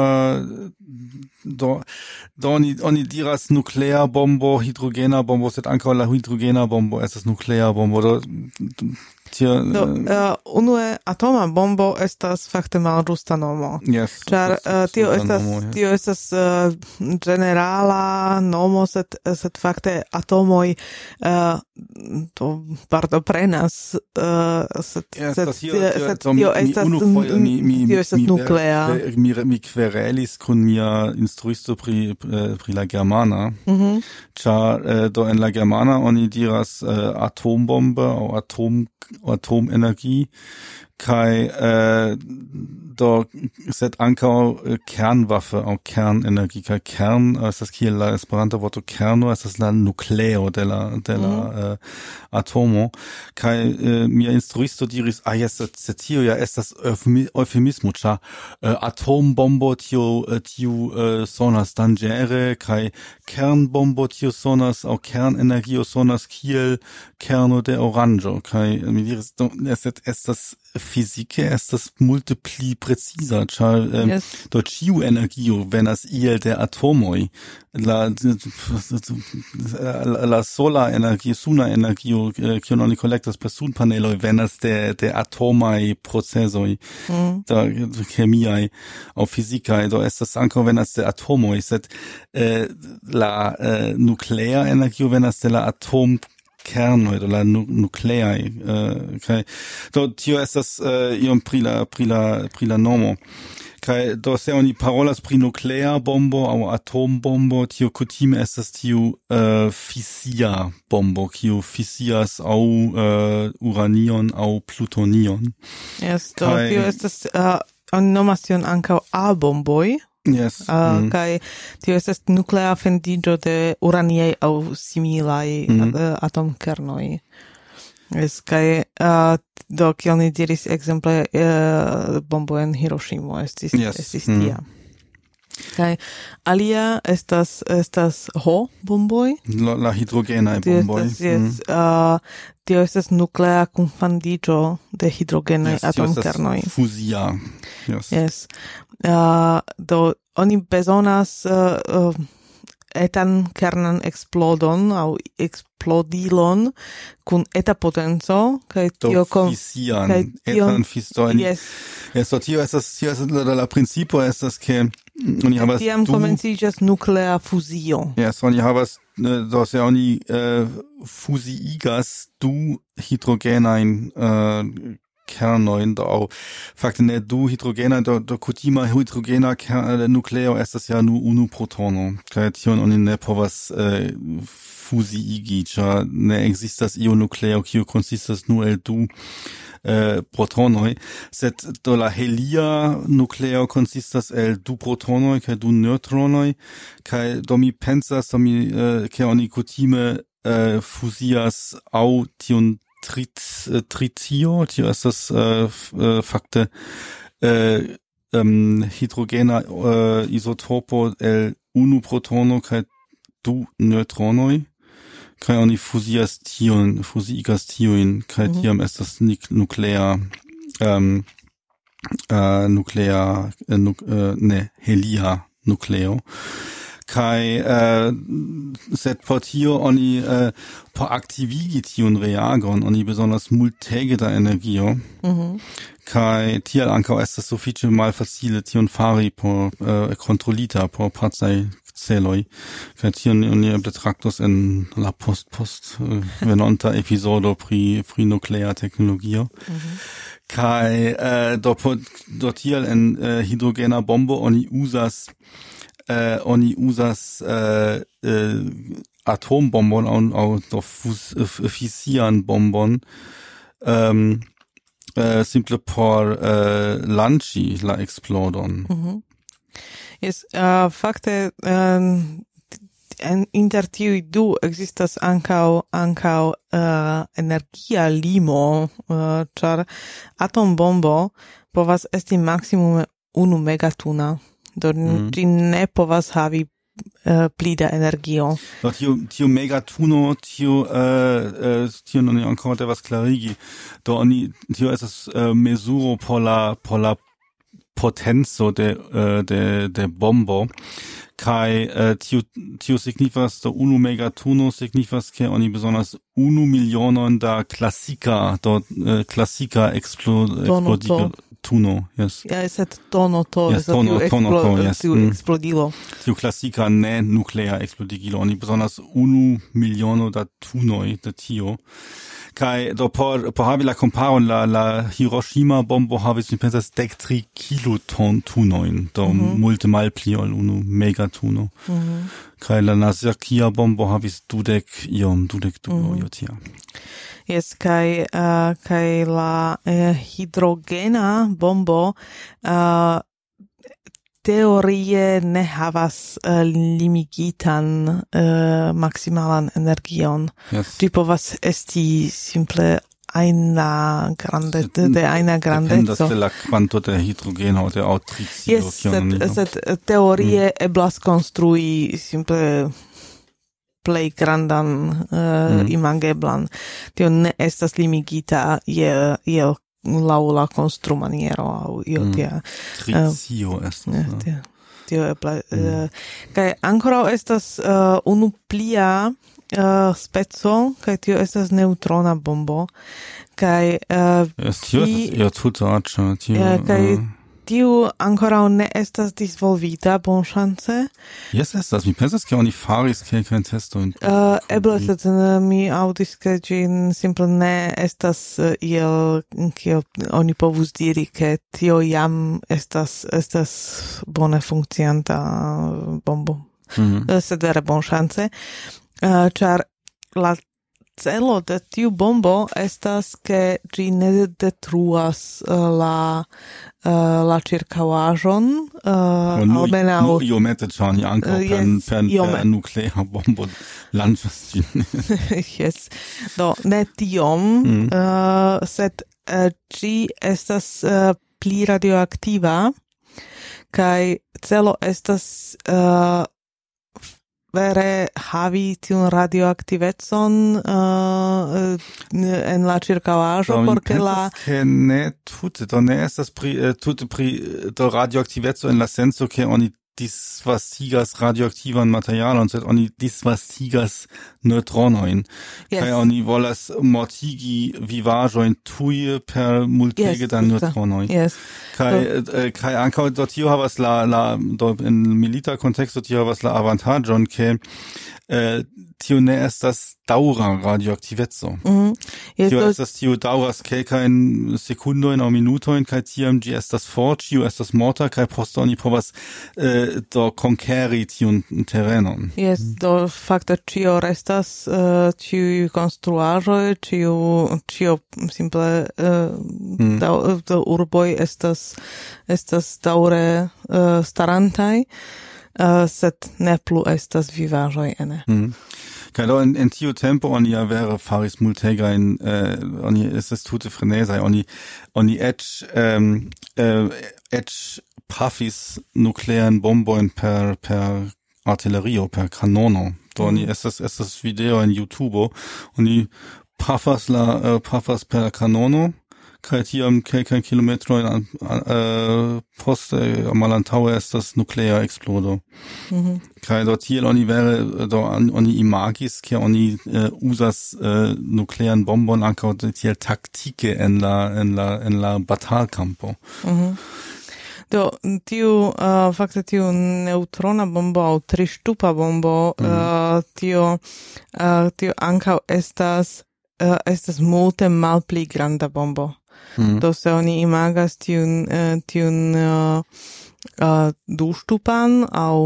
do oni diras nuklea bombo, hidrogena bombo, sed ankaŭ la hidrogena bombo estas nuklea bombo. Unue atoma bombo estas fakte malĝusta nomo. Yes, tio estas ĝenerala nomo, sed fakte atomoj partoprenas, sed tio estas nuklea. Mi kverelis kun mia instruisto pri la germana, ĉar do en la germana oni diras atombombe aŭ atomenergie, kai sed ankaŭ kernwaffe aŭ kernenergie, kaj kern estas kiel la Esperanta vorto kerno, estas la nukleo de la atomo, kaj mia instruisto diris, jes, sed tio ja estas eufemismo, ĉar atombombo tiu sonas danĝere, kaj kernbombo tiu sonas, aŭ kernenergio sonas kiel kerno de oranĝo, kaj mi diris, estas fizike estas multe pli precisa, ĉar do ĉiu energio venas iel de atomoj. La sola energio, suna energio, kiun oni kolektas per sunpaneloj, venas de atomaj procesoj, da kemiaj aŭ fizikaj, do estas ankaŭ venas de atomoj, sed la nuklea energio venas de la kernoj, de la nukleaj, kaj do tio estas iom pri la nomo. Kaj do se oni parolas pri nuklea bombo aŭ atombombo, tio kutime estas tiu fisia bombo, kiu fisias aŭ uranion aŭ plutonion. Yes, do tio estas oni nomas tion ankaŭ A-bomboj. Yes. Kaj tio estas nuklea fendiĝo de uraniaj aŭ similaj atomkernoj. Yes, kaj do kiel ni diris, ekzemple bombo en Hiroŝimo estis tia. Kaj alia estas H-bomboj. La hidrogenaj bomboj. Tio estas nuklea kunfandiĝo de hidrogenaj atomkernoj. Fuzia. Yes. Do oni bezonas etan kernan eksplodon aŭ eksplodilon kun eta potenco, kaj tio fisian, etan fiston. Yes, tio estas la principo estas, ke oni havas tiam komenciĝas nuklea fuzio. Yes, oni havas se oni fuziigas du hidrogenajn kernoin do fakte ne du hydrogena do kutima hydrogena nucleo estas ja nu unu protono kaj tion oni ne povas fuziigi, ĉar ne ekzistas io nucleo kiu konsistas nur el du protonoi, sed do la helia nucleo consistas el du protonoi kaj du neutronoi, kaj do mi pensas, ke oni kutime fuzias au tion tritio, tio estas fakte hidrogena isotopo el unu protono kaj du neutronoi, kaj oni fuziigas tiujn, kaj tiam estas nuklea helia nukleo. Kaj sed por tio oni por aktivigi tiun reagon oni besonders multege da energio. Kaj tial ankaŭ estas sufiĉe malfacile tion fari por kontrolita por pacaj celoj, kaj tion oni eble traktos en la post venonta epizodo pri nuklea teknologio. Kaj do tial en hidrogena bombo oni uzas atombombon aŭ fisian bombon simple por lanĉi la eksplodon. Yes, fakte inter tiuj du ekzistas ankaŭ energia limo, ĉar atombombo povas esti maksimume 1 megatuna. Do ĝi ne povas havi pli da energio. Do tiu megatuno, tion oni ankaŭ devas klarigi. Do tio estas mezuro por la potenco de bombo. Kaj tio signifas, do 1 megatuno signifas, ke oni bezonas 1 milionon da klasika eksplodigo. Tuno, yes. Ja, sed tono to, yes, tiu eksplodilo. Tiu klasika ne nuklea eksplodigilo. Oni bezonas 1 miliono da tunoj de tio. Kaj do por havi la komparon, la Hiroshima bombo havis, mi pensas, 13 kiloton tunojn, do multe malpli ol 1 megatuno. Kaj la Nagasaki bombo havis 22 io tia. Yes, kai la hidrogena bombo teorie ne havas limigitan maximalan energion. Ĝi povas esti simple aina grandeco. Dependas de la kvanto de hidrogeno de aŭ tricio. Yes, sed teorie eblas konstrui simple plej grandan imageblan. Tio ne estas limigita je laŭ la konstrumaniero aŭ io tia. Tricio estas. Tio eble. Kaj ankoraŭ estas unu plia speco, kaj tio estas neutrona bombo. Kaj tio estas tute aĉa. Kaj tiu ankoraŭ ne estas disvolvita bonŝance. Jes, estas. Mi pensas, ke oni faris kelkajn testojn. Eble, sed mi aŭdis, ke ĝi simple ne estas iel kiel oni povus diri, ke tio jam estas bone funkcianta bombo. Sed vere bonŝance, ĉar la celo de tiu bombo estas, ke ĝi ne detruas la ĉirkaŭaĵon, almenaŭ iomete ĉar ni ankaŭ per nuklea bombo lanĉas ĝin. Yes. Do ne tiom, sed ĝi estas pli radioaktiva, kaj celo estas vere havi tiun radioaktivecon en la ĉirkaŭaĵo, por ke la ne tute, do ne estas tute pri do radioaktiveco en la senso, ke oni disvastigas radioaktivan materialon, sed oni disvastigas neutronojn. Kaj oni volas mortigi vivaĵojn tuj per multege da neutronoj. Kaj ankaŭ do tio havas la do en milita konteksto tio havas la avantaĝon, ke tio ne estas daŭra radioaktiveco. Tio estas tio daŭras kelkajn sekundojn aŭ minutojn kaj tiam ĝi estas for, ĉio estas morta kaj poste oni povas do konkeri tiun terenon. Do fakte ĉio restas, ĉiuj konstruaĵoj, ĉio simple do urboj estas daŭre starantaj, sed ne plu estas vivaĵoj ene. Kaj do en tiu tempo oni ja vere faris multegajn, oni estas tute frenezaj, oni eĉ pafis nuklean bombojn per artillerio, per kanono. Do oni estas video en YouTubo, oni pafas per kanono, kaj tiam kelkajn kilometrojn poste malantaŭe estas nuklea eksplodo. Kaj do tiel oni vere oni imagis, ke oni uzas nuklean bombon ankaŭ tiel taktike en la batalkampo. Do fakte tiu neutrona bombo aŭ triŝtupa bombo, tio ankaŭ estas multe malpli granda bombo. Do se oni imagas tiun duŝtupan aŭ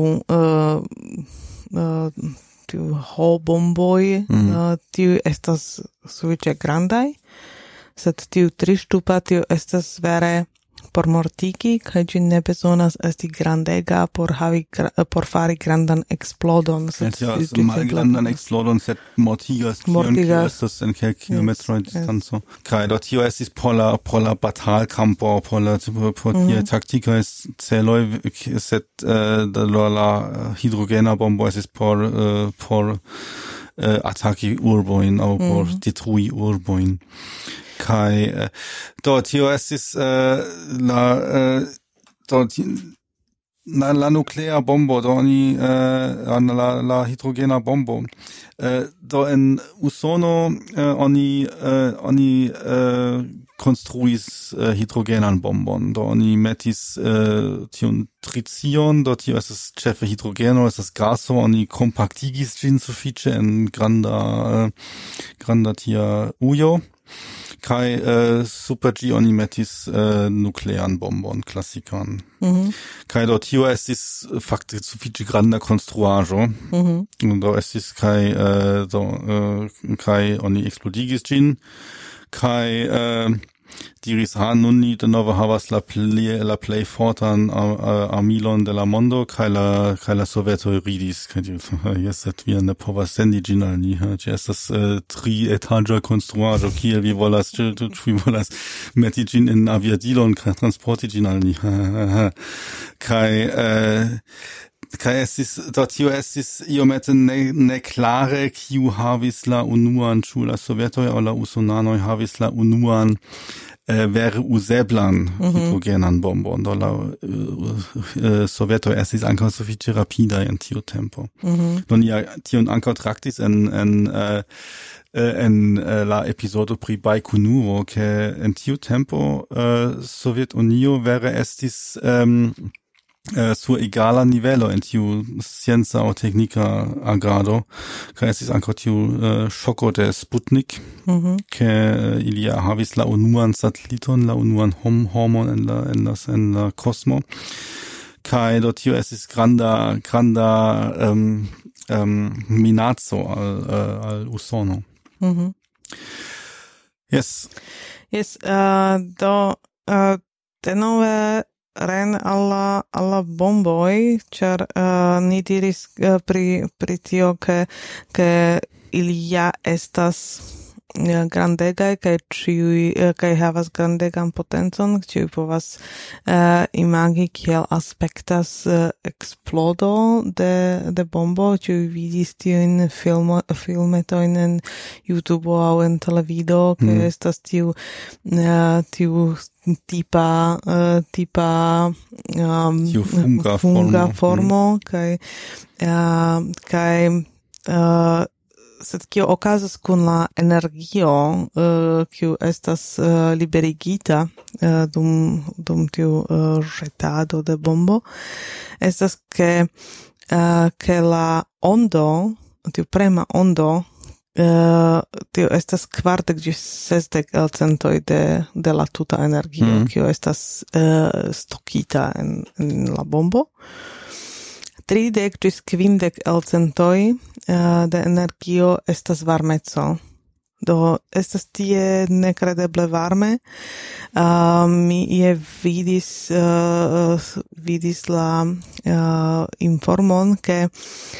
tiu H-bomboj, tiu estas sufiĉe grandaj, sed tiu triŝtupa tio estas vere por mortigi, kaj ĝi ne bezonas esti grandega por fari grandan eksplodon. Malgrandan eksplodon, sed mortigas tion, kiu estas en kilometroj distanco. Kaj do tio estis por la batalkampo, por tiaj taktikaj celoj, sed la hidrogena bombo estis por ataki urbojn aŭ por detrui urbojn. Kai do tio estis la nuklea bombo, do oni la hidrogena bombo. Do en Usono oni konstruis hidrogenan bombon, do oni metis tiun tricion, do tio estas ĉefe hidrogeno, estas gaso, oni kompaktigis ĝin sufiĉe en granda tia ujo. Kai super ĝi oni metis nuklean bombon klasikan. Kai do tio estis fakte sufiĉe granda konstruaĵo. Do estis kai oni eksplodigis ĝin kai diris nun ni denove havas la plej fortan armilon de la mondo, kaj la sovetoj ridis, kaj diris, jes, sed vi ne povas sendi ĝin al ni, ĝi estas tri-etaĝa konstruaĵo, kiel vi volas meti ĝin en aviadilon kaj transporti ĝin al ni, kaj tio estis iomete neklare, kiu havis la unuan, ĉu la sovetoj aŭ la usonanoj havis la unuan vere uzeblan hidrogenan bombon. Do la sovetoj estis ankaŭ sufiĉe rapidaj en tiu tempo. Do ni tion ankaŭ traktis en la epizodo pri Baikonuro, ke en tiu tempo Sovetunio vere estis sur egala nivelo en tiu scienca aŭ teknika agado, kaj estis ankaŭ tiu ŝoko de Sputnik, ke ili havis la unuan sateliton, la unuan homon en la kosmo, kaj do tio estis granda minaco al Usono. Yes, do denove ren alla bomboj, ĉar ni diris pri tio, ke ili ja estas grandegaj kaj havas grandegan potencon, ĉiuj povas imagi kiel aspektas eksplodo de bombo, ĉiuj vidis tiujn filmetojn en YouTube aŭ en televido, ke estas tiu tipa funga formo kaj sed kio okazas kun la energio kiu estas liberigita dum tiu ĵetado de bombo, estas ke la ondo prema ondo tio estas 40 ĝis 60% de la tuta energio, kio estas stokita en la bombo. 30 ĝis 50% de energio estas varmeco. Do estas tie nekredeble varme. Mi vidis la informon ke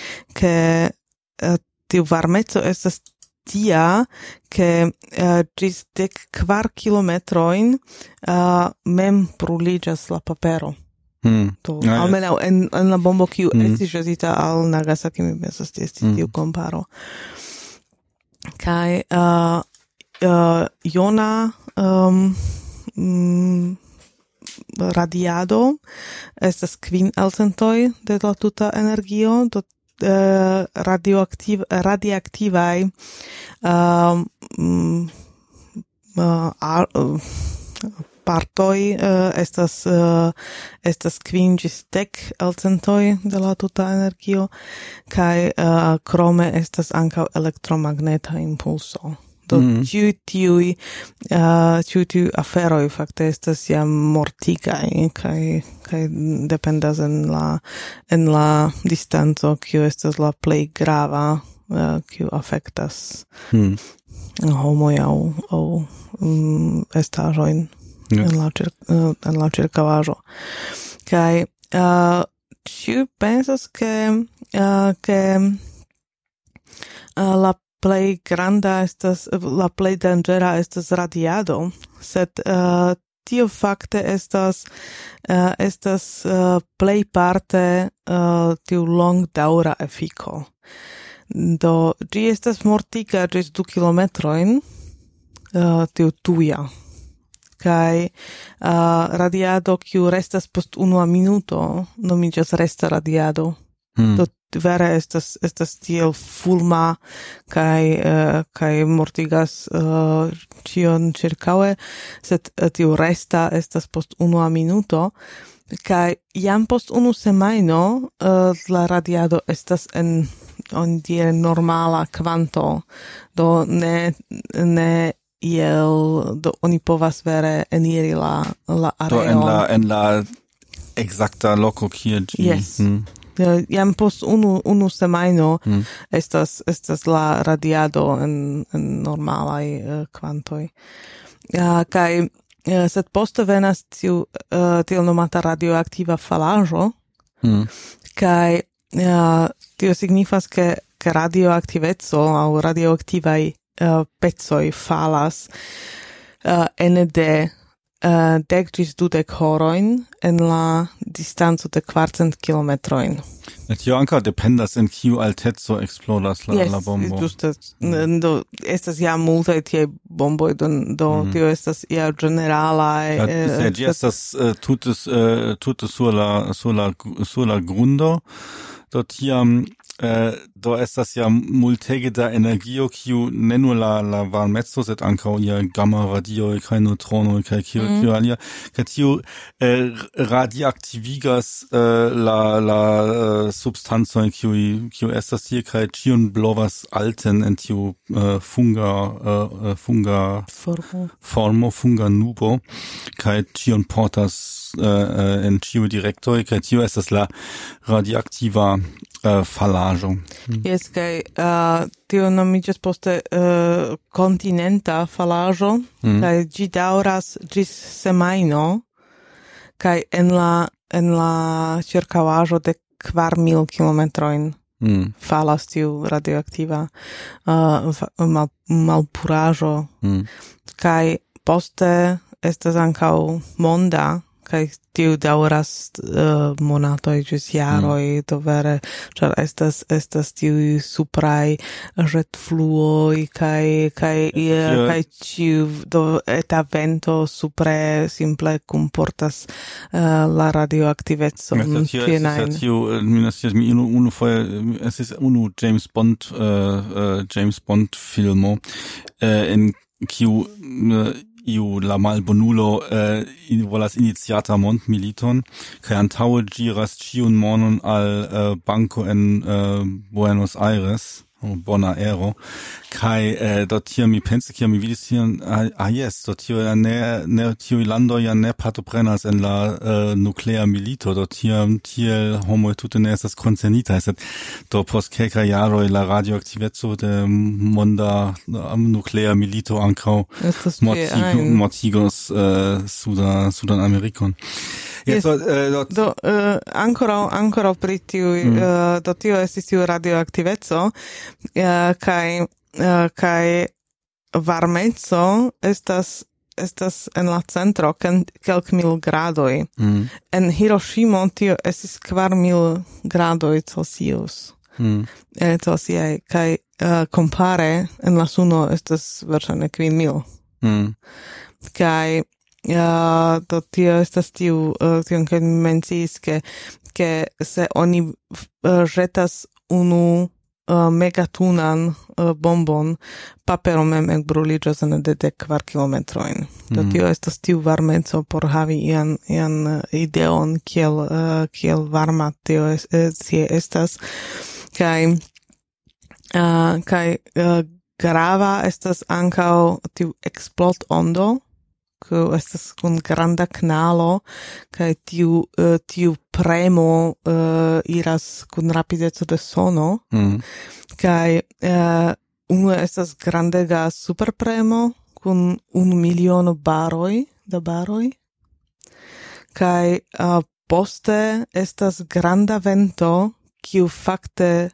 tiu varmeco estas tia ke ĝis 14 kilometrojn mem bruliĝas la papero. Almenaŭ en la bombo kiu estis ĵetita al Nagasaki, mi pensas tiu komparo. Kai iona radiado estas 5% de la tuta energio, do radioaktivaj partoj estas 5 ĝis 10% de la tuta energio, kaj krome estas ankaŭ elektromagneta impulso. Do ĉiuj tiuj aferoj fakte estas jam mortigaj kaj dependas en la distanco, kiu estas la plej grava, kiu afektas homoj aŭ estaĵojn en la ĉirkaŭaĵo. Kaj ĉiuj pensas ke la plej granda estas, la plej danĝera estas radiado, sed tio fakte estas plejparte tiu longdaŭra efiko. Do ĝi estas mortiga ĝis 2 kilometrojn, tiu tuja. Kaj radiado kiu restas post 1 minuto nomiĝas resta radiado. Do vere estas tiel fulma kaj mortigas ĉion ĉirkaŭe, sed tiu resta estas post 1 minuto, kaj jam post 1 semajno la radiado estas en ondire normala kvanto, do ne do oni povas vere eniri la areon. Do en la exacta loko kie ĝi. Yes. Jam post unu semajno estas la radiado en normalaj kvantoj. Kaj sed poste venas tiel nomata radioaktiva falaĵo, kaj tio signifas ke radioaktiveco aŭ radioaktivaj pecoj falas ene de 10 ĝis 20 horojn en la distanco de 400 kilometrojn. Tio ankaŭ dependas en kiu alteco eksplodas la bombo. Yes, ĝuste. Do estas ja multaj tiaj bomboj, do tio estas ja ĝeneralaj. Ĝi estas tute sur la grundo, do tiam do estas ja multege da energio kiu ne nur la varmeco, sed ankaŭ ia gamma radioj kaj neŭtronoj kaj kio alia, kaj tiu radiaktivigas la substancojn kiu estas tie kaj ĉion blovas alten en tiu funga formo, funga nubo, kaj ĉion portas en ĉiuj direktoj, kaj tio estas la radioaktiva falaĵo. Yes, kaj tio nomiĝas poste kontinenta falaĵo, kaj ĝi daŭras ĝis semajno, kaj en la ĉirkaŭaĵo de 4,000 kilometrojn falas tiu radioaktiva malpuraĵo, kaj poste estas ankaŭ monda, kaj tiu daŭras monatoj ĝis jaroj, do vere, ĉar estas tiuj supraj ĵetfluoj kaj ĉiu do eta vento supre simple kunportas la radioaktivecon fienajn. Mi unufoje estis unu James Bond filmo en kiu iu la malbonulo volas iniciata mondmiliton, kaj antaŭe ĝi iras ĉiun mornon al banko en Buenos Aires, bona ero, kai dort hier mi pense che mi vidis hier yes, dort hier ne tio lando ja ne partoprenas en la nuclea milito, dort hier tiel homo tute ne estas concernita, es do post kelka jaroj la radioaktiveco de monda nuclea milito ankaŭ mortigos Sudan Amerikon. Yes, ancora pri tiu do tio estis tiu radioaktiveco kaj varmeco estas en la centro kelkmil gradoj. En Hiroŝimo tio estis 4.000 gradoj Celsius. Celsiaj kaj kompare en la suno estas verŝajne 5.000. Kaj do tio estas tion ke mi menciis ke se oni ĵetas unu megatunan bombon, papero mem ekbruliĝas en de 4 kilometrojn. Do tio estas tiu varmeco por havi ian ideon kiel varma tio estas kaj grava estas ankaŭ tiu eksplodondo, que estas kun granda kanalo kaj tiu premo iras kun rapideco de sono kaj unu estas grandega superpremo kun 1,000,000 baroj kaj poste estas granda vento kiu fakte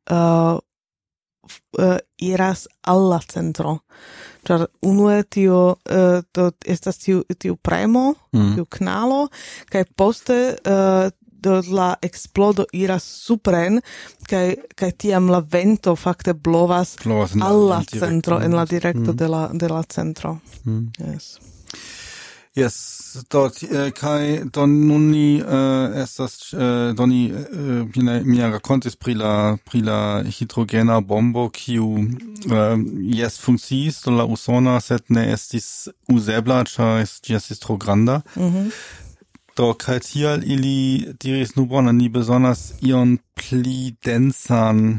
iras al la centro. Ĉar unue tio estas tiu premo, tiu kanalo, kaj poste do la eksplodo iras supren kaj tiam la vento fakte blovas al la centro, en la direkto de la centro. Yes. Yes, dort kai nun ni estas doni mi rakontis pri la hidrogena bombo kiu yes funkciis do la usona sed ne estis uzebla ĉar ĝi estis tro granda. Do kaj tial ili diris nu bona ni bezonas ion pli densan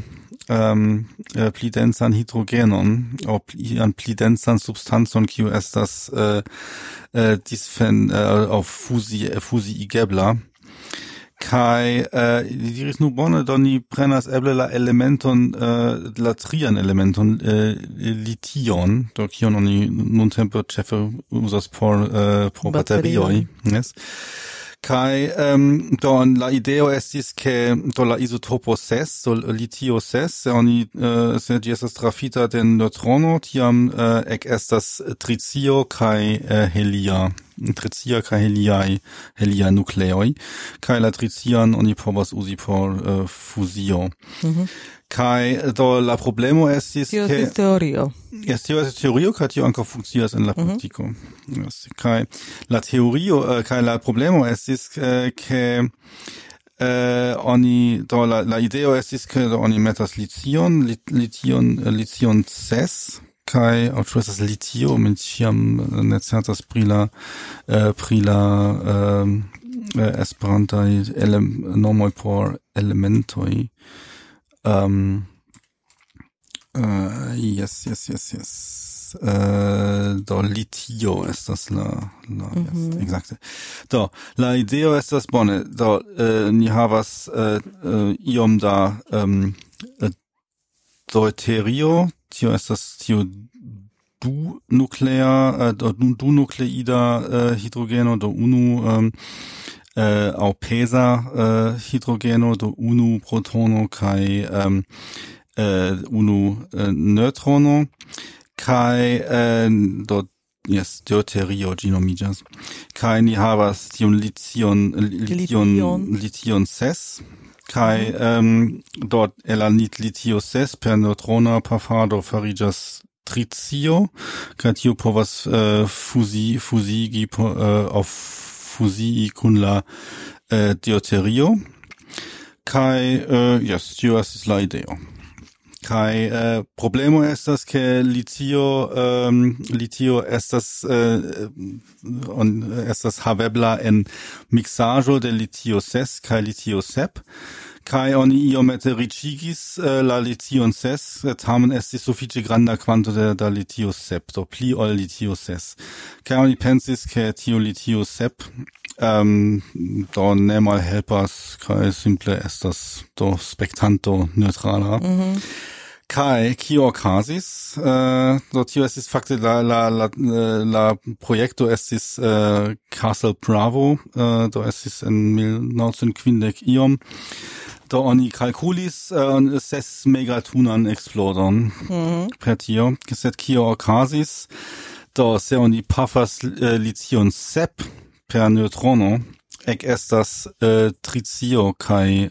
hidrogenon aŭ pli densan substancon kiu estas auf fusiigebla kai li diris nu bone do ni prenas eble la elementon la trian elementon lition do kion oni nuntempe ĉefe uzas por baterioj, yes. Kai la ideo estis ke do la isotopo 6, do litio 6, se oni se ĝi estas trafita de neutrono, tiam ekestas tricio kaj helia nukleoj, kaj la trician oni povas uzi por fuzio. Kai do la problemo estis tio estas teorio. Yes, tio estas teorio, kaj tio ankaŭ funkcias en la praktiko. Yes, kai la teorio kaj la problemo estis ke oni do la ideo estis ke oni metas licion 6 kai aŭ ĉu estas litio, mi ĉiam ne certas pri la esperantaj nomoj por elementoj. Yes. Do litio estas la yes, exacte. Do la ideo estas bone. Do ni havas iom da deuterio, tio estas tio du nukleida hidrogeno do unu aŭ peza hidrogeno do unu protono kaj unu neutrono kai yes, deuterio ĝi nomiĝas. Kaj ni havas tiun lition 6 kai dort el la litio 6 per neutrona pafado fariĝas tricio, kaj tio povas fuzigi kun la deuterio. Kai yes, tio estis la ideo. Kai problemo estas ke litio estas estas havebla en mixaĵo de litio 6 kaj litio 7 kai oni iomete ricigis la lition ses, tamen estis sufiĉe granda kvanto da litio sep, do pli ol litio ses. Kai oni pensis ke tiu litio sep do ne malhelpas kai simple estas do spektanto neutrala. Kai kio okazis, do tio estis fakte la projekto estis Castle Bravo, do estis en 1950 iom, do oni kalkulis 6 megatonan eksplodon per tio, sed kio okazis, do se oni pafas lition sep per neutrono, ek estas tricio kai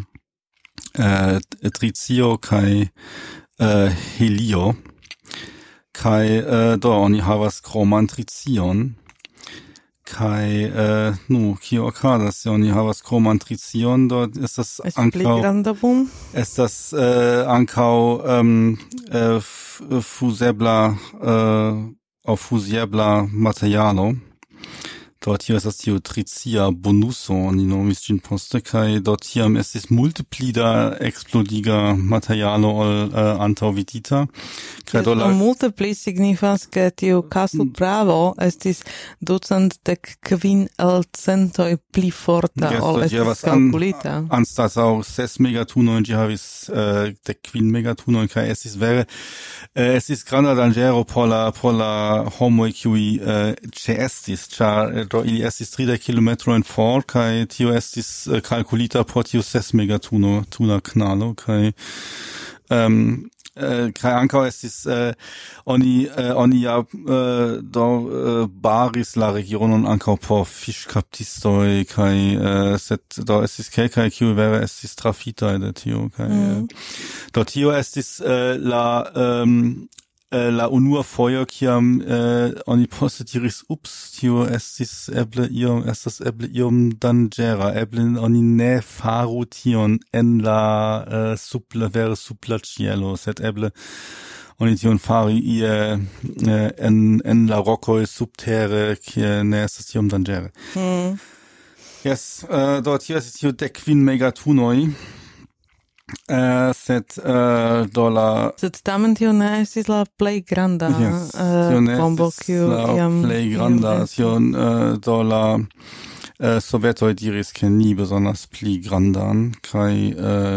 helio kai do oni havas kroman tricion kai kio okazas se oni havas kroman tricion do estas ankaŭ fuzebla aŭ fuziebla materialo. Do tio estas tiu tricia bonuso, oni nomis ĝin poste, kaj do tiam estis multe pli da eksplodiga materialo ol antaŭvidita. Kaj do multe pli signifas, ke tiu Castle Bravo estis 209 pli forta ol estis kalkulita. Anstataŭ 6 megatonoj ĝi havis 15 megatonoj, kaj estis vere estis granda danĝero por la homoj kiuj ĉeestis, ĉar do ili estis 30 kilometrojn for, kaj tio estis kalkulita por tiu 6 megatuna knalo, kaj ankaŭ estis oni ja baris la regionon ankaŭ por fiŝkaptistoj, kaj sed do estis kelkaj kiuj vere estis trafitaj de tio, kaj do tio estis la unua fojo kiam oni poste diris tio estas eble iom danĝera, eble oni ne faru tion en la sub la ĉielo, sed eble oni tion fari en la rokoj subtere, kie ne estas tiom danĝere. Yes, do tio estis tiu 15 megatonoj. Sed tamen tio ne estis la plej granda bombo, kiu jam plej granda, tion do la sovetoj diris ke ni bezonas pli grandan, kaj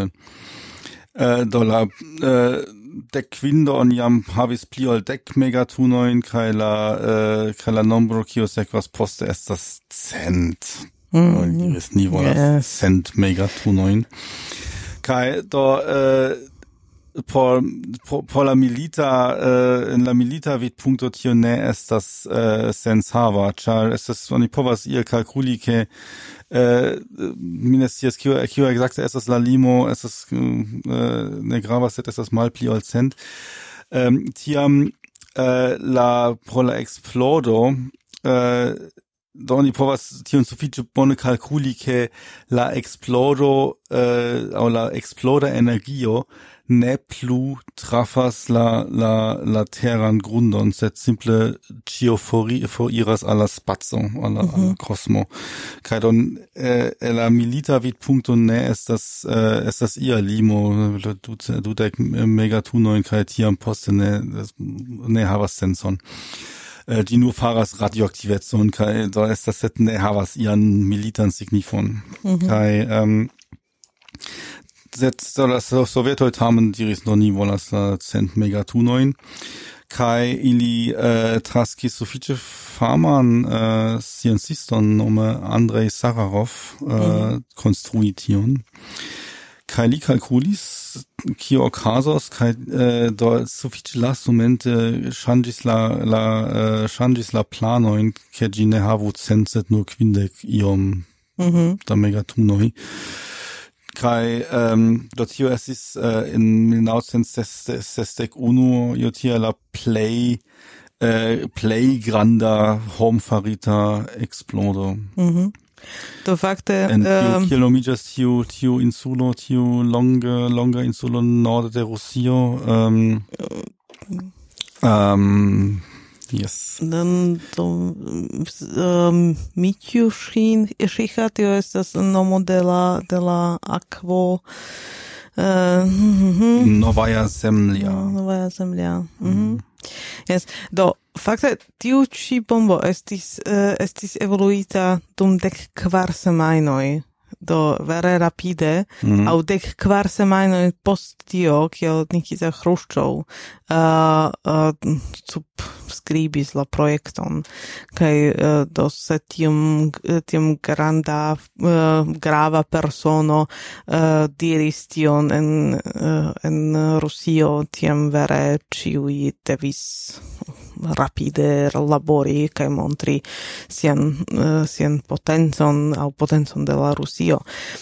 do la dekvindo oni jam havis pli ol 10 megatonojn, kaj la nombro kiu sekvas poste estas 100. Oni diris ni volas 100 megatonojn. Kai do por la milita en la milita vidpunkto tio ne estas senshava, ĉar estas oni povas iel kalkuli ke mi ne scias kio ekzakte estas la limo, estas ne gravas, sed estas malpli ol 100. Tiam por la eksplodo do oni povas tion sufiĉe bone kalkuli ke la eksplodo aŭ la eksploda energio ne plu trafas la teran grundon, sed simple ĉio foriras al la spaco, al la kosmo. Kaj do la milita vidpunkto ne estas ia limo 20 megatonojn, kaj tiam poste ne havas sencon. Ĝi nur faras radioaktivecon, kaj do estas sed ne havas ian militan signifon. Kaj sed la sovetoj tamen diris do ni volas la 100 megatonojn, kaj ili traskis sufiĉe faman scienciston nome Andrej Sajarov konstrui tion. Kaj li kalkulis kio okazos, kaj do sufiĉe lastmomente ŝanĝis la planojn, ke ĝi ne havu 100 sed nur 50 iom da megatonoj. Kaj do tio estis en 1961 jo tia la plej granda homfarita eksplodo. Do fakte en kiel nomiĝas tiu insulo, tiu longa insulo norde de Rusio, Yes. Mitju Shicha, tio estas nomo de la akvo. Novaja Zemlja. Novaja Zemlja. Yes. Do, fakte, tiu ĉi bombo estis evoluita dum 14 semajnoj. Do, vere rapide, au 14 semajnoj post tio, kiel Nikita Hruŝĉov subskribis la projekton, kaj do se tiom grava persono diris tion en Rusio, tiam vere ĉiuj devis rapide labori kaj montri sian potencon aŭ potencon de la Rusio.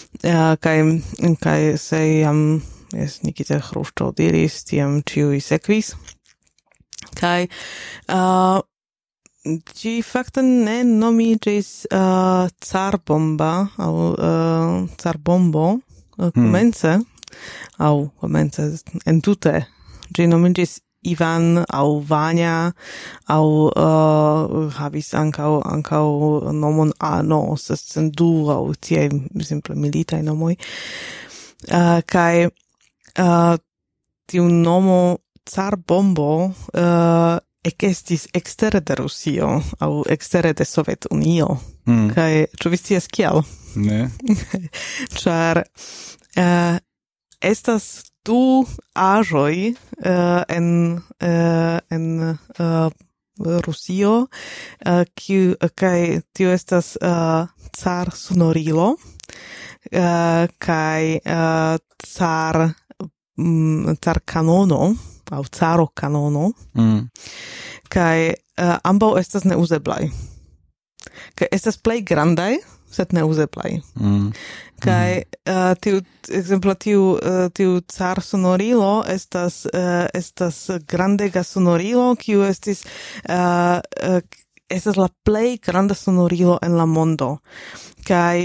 Kaj se jam Nikita Hruŝĉov diris, tiam ĉiuj sekvis. Kaj ĝi fakte ne nomiĝis carbomba aŭ carbombo komence entute. Ĝi nomiĝis Ivan au Vania au havis ankaŭ nomon Ano 602 au tie simple militaj nomoj. Kaj tiu nomo Carbombo ekestis ekstere de Rusio aŭ ekstere de Sovetunio. Kaj ĉu vi scias kial? Ne. Ĉar estas du aĵoj en Rusio, kaj tio estas car sonorilo kaj car kanono aŭ caro kanono, kaj ambaŭ estas neuzeblaj. Kaj estas plej grandaj, sed neuzeblaj. Kaj tiu car sonorilo estas grandega sonorilo, kiu estas la plej granda sonorilo en la mondo. Kaj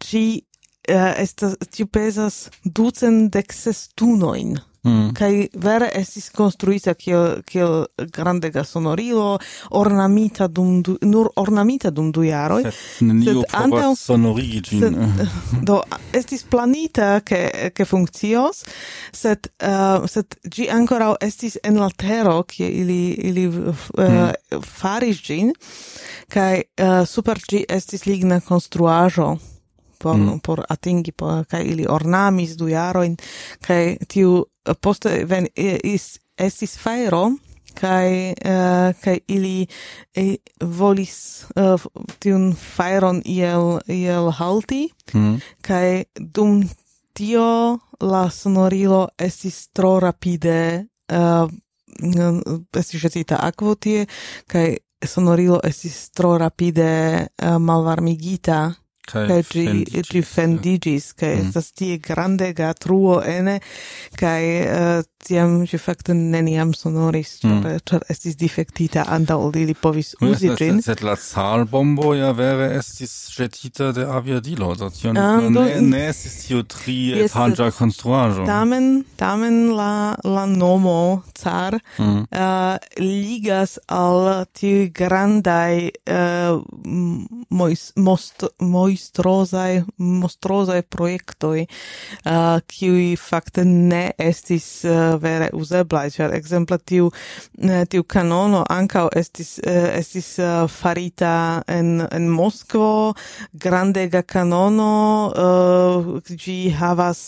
tiu pesas 216 tunojn. Kaj vere estis konstruita kiel grandega sonorilo, nur ornamita dum 2 jaroj. Neniu povas sonorigi ĝin. Do estis planita ke funkcios, sed ĝi ankoraŭ estis en la tero, kie ili faris ĝin, kaj super ĝi estis ligna konstruaĵo por atingi, kaj ili ornamis 2 jarojn, kaj tiu poste estis fajro, kaj ili volis tiun fajron iel halti, kaj dum tio la sonorilo estis tro rapide, estis ĵetita akvo tie, kaj sonorilo estis tro rapide malvarmigita, kaj ĝi fendiĝis, kaj estas tie grandega truo ene, kaj tiam ĝi fakte neniam sonoris, ĉar estis difektita antaŭ ol ili povis uzi ĝin. Sed la carbombo ja vere estis ĵetita de aviadilo, do tio ne estis tiu trietaĝa konstruaĵo. Tamen la nomo car ligas al tiuj grandaj monstrozaj projektoj, kiuj fakte ne estis vere uzeblaj, ĉar ekzemple tiu kanono ankaŭ estis farita en Moskvo, grandega kanono, ĝi havas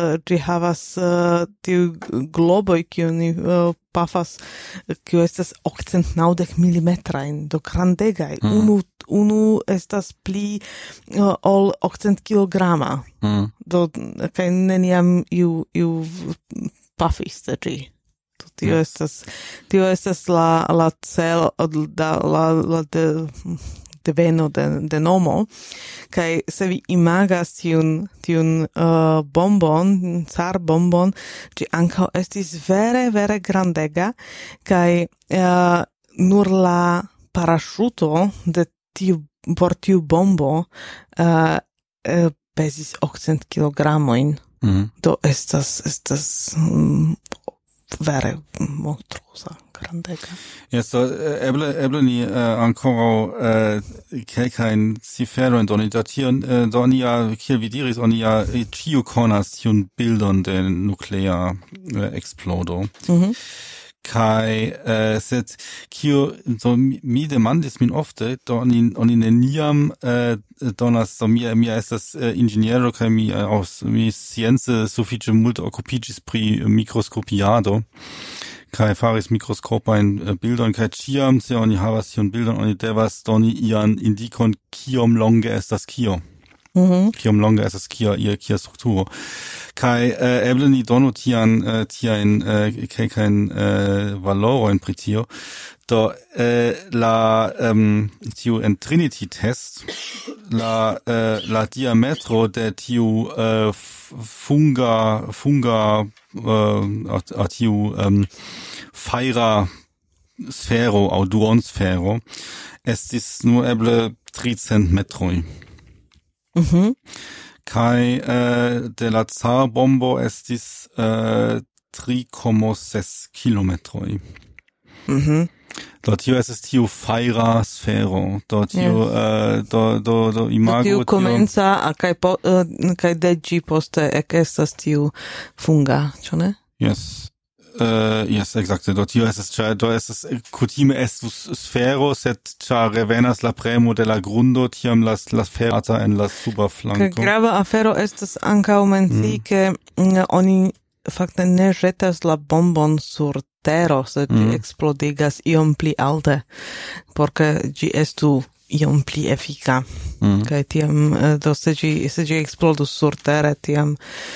tiu globoj kiun pafas, kiu estas 890 mm, do grandegaj. Unu estas pli ol 800 kilograma. Do kaj neniam iu pafis de ĝi. Tio estas la celo la deveno de nomo. Kaj se vi imagas tiun bombon, car bombon, ĝi ankaŭ estis vere, vere grandega, kaj nur la paraŝuto por tiu bombo pesis 800 kilogramojn. Do estas vere monstruosa grandega. So eble ni ancora kelkajn ciferojn doni do nia, kiel vi diris, oni ja ĉiu konas tiun bildon de nuklea eksplodo. Kai sed kio so mi demandis min ofte do oni neniam donas do mia estas inĝeniero kaj mi science sufiĉe multe okupiĝis pri mikroskopiado kai faris mikroskopajn bildojn kaj ĉiam se oni havas tiun bildon oni devas doni ian indikon kiom longe estas kio. Kiom longa estas kia strukturo. Kai eble ni donu tiajn kelkajn valorojn pri tio. Do la tiu en Trinity test la diametro de tiu funga tiu fajra sfero aŭ duonsfero estis nur eble 3 centimetroj. Kai de la Tsar-bombo estis 3,6 kilometroj. Do tio estis tiu fajra sfero. Do tio do imago tiu komenca kaj de ĝi poste ekestas tiu funga, ĉu ne? Yes, exacte. Do tio estas kutime estus sfero, sed ĉar revenas la premo de la grundo, tiam la sfero en la suba flanko. Grava afero estas ankaŭ mencii, ke oni fakte ne ĵetas la bombon sur tero, sed ĝi eksplodigas iom pli alte, por ke ĝi estu iom pli efika. Kaj tiam do se ĝi eksplodus surtere, tiam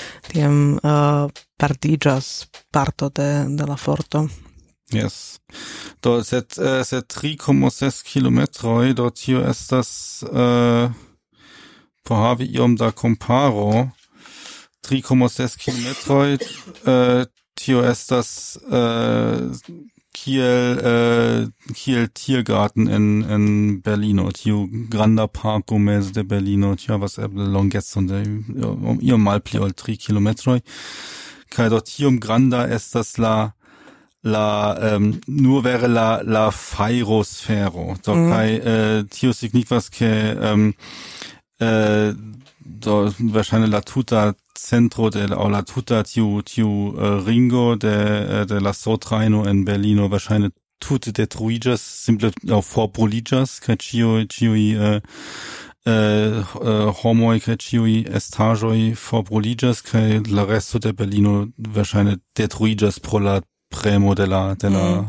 perdiĝas parto de la forto. Yes. Do sed 3,6 kilometroj, do tio estas por havi iom da komparo 3,6 kilometroj tio estas kiel Tiergarten en Berlino, tiu granda parko meze de Berlino, tio havas eble longecon de iom malpli ol 3 kilometroj. Kaj do tiom granda estas la nur vere la fajrosfero. Do kaj tio signifas ke do wahrscheinlich la tuta centro aŭ la tuta tiu ringo de la Sotrajno en Berlino wahrscheinlich tute detruiĝas, simple aŭ forbruliĝas, kaj ĉiuj homoj kaj ĉiuj estaĵoj forbruliĝas, kaj la resto de Berlino wahrscheinlich detruiĝas pro la premo de la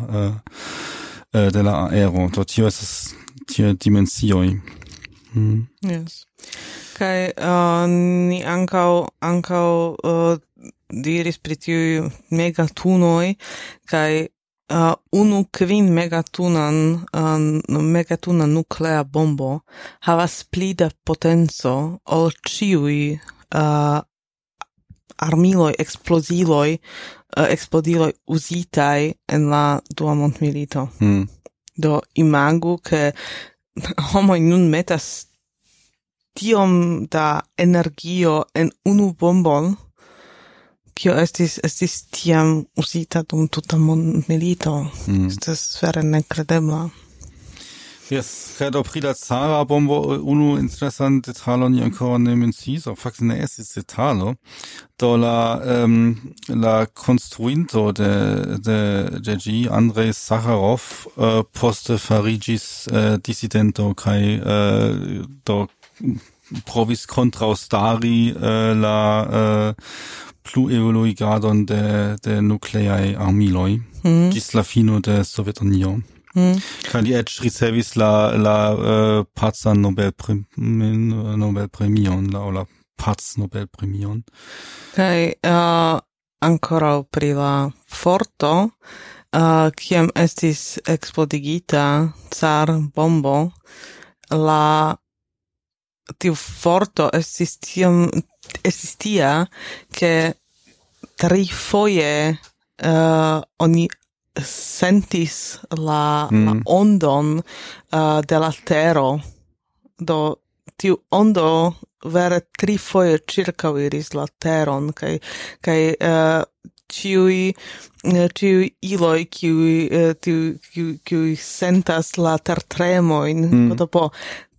aero. Do tio estas tie dimensioj. Yes. Kai ni ankaŭ diris pri tiuj megatunoj, kaj unu kvin megatuna nuklea bombo havas pli da potenco ol ĉiuj armiloj, eksplodiloj uzitaj en la dua mondmilito. Do imagu, ke homoj nun metas tiom da energio en unu bombon, kio estis tiam uzita dum tuta mondmilito. Estas vere nekredebla. Yes, kaj do pri la Cara bombo unu interesan detalon ni ancora ne menciis, aŭ fakte ne estis detalo. Do la konstruinto de ĝi, Andrej Saĥarov, poste fariĝis disidento kaj do provis kontraŭstari la pluevoluigadon de nukleaj armiloj ĝis la fino de Sovetunio. Kaj li eĉ ricevis la pacan Nobelpremion, la Pac-Nobelpremion. Kaj ankoraŭ pri la forto, kiam estis eksplodigita Car-bombo, tiu forto estis tia, ke trifoje oni sentis la ondon de la tero. Do tiu ondo vere trifoje ĉirkaŭiris la teron, kaj ciui iloi kiui sentas la tertremoin, dopo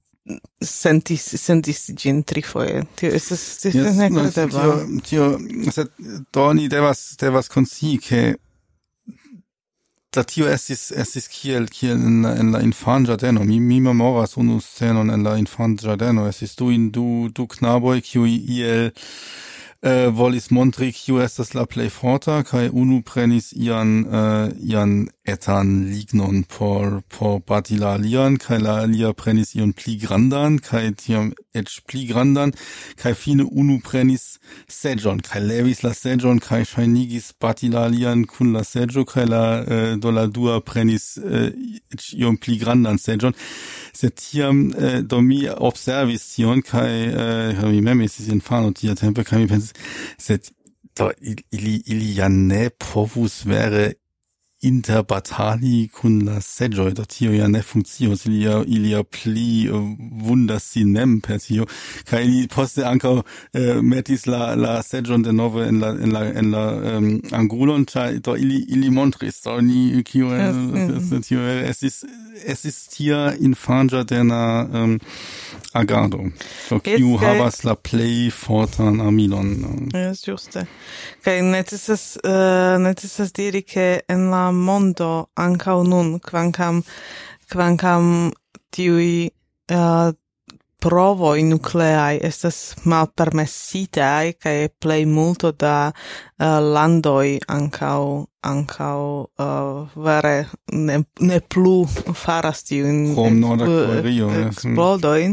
sentis gin trifoje. Tio estas nekredebla. Doni devas konsci che da tio estis kiel en la infan ĝardeno. Mi memoras unu scenon en la infan ĝardeno. Estis du knaboj kiuj iel volis montri kiu estas la plej forta, kaj unu prenis ian etan lignon por bati la alian, kaj la alia prenis ion pli grandan, kaj tiam eĉ pli grandan, kaj fine unu prenis seĝon, kaj levis la seĝon, kaj ŝajnigis bati la alian kun la seĝo, kaj la dua prenis eĉ iom pli grandan seĝon. Sed tiam do mi observis tion, kaj mi mem estis infano tiatempe, kaj mi pensis, sed do ili ja ne povus vere interbatali kun la seĝoj, do tio ja ne funkcios, ili ja pli vundas sin mem per tio, kaj ili poste ankaŭ metis la seĝon denove en la angulon, ĉar do ili montris, do ni kio tio estis tia infanĝardena agado, do kiu havas la plej fortan armilon. Yes, ĝuste. Kaj necesas diri ke en la mondo ankaŭ nun, kvankam tiuj provoj nukleaj estas malpermesitaj kaj plej multo da landoj ankaŭ vere ne plu faras tiujn eksplodojn.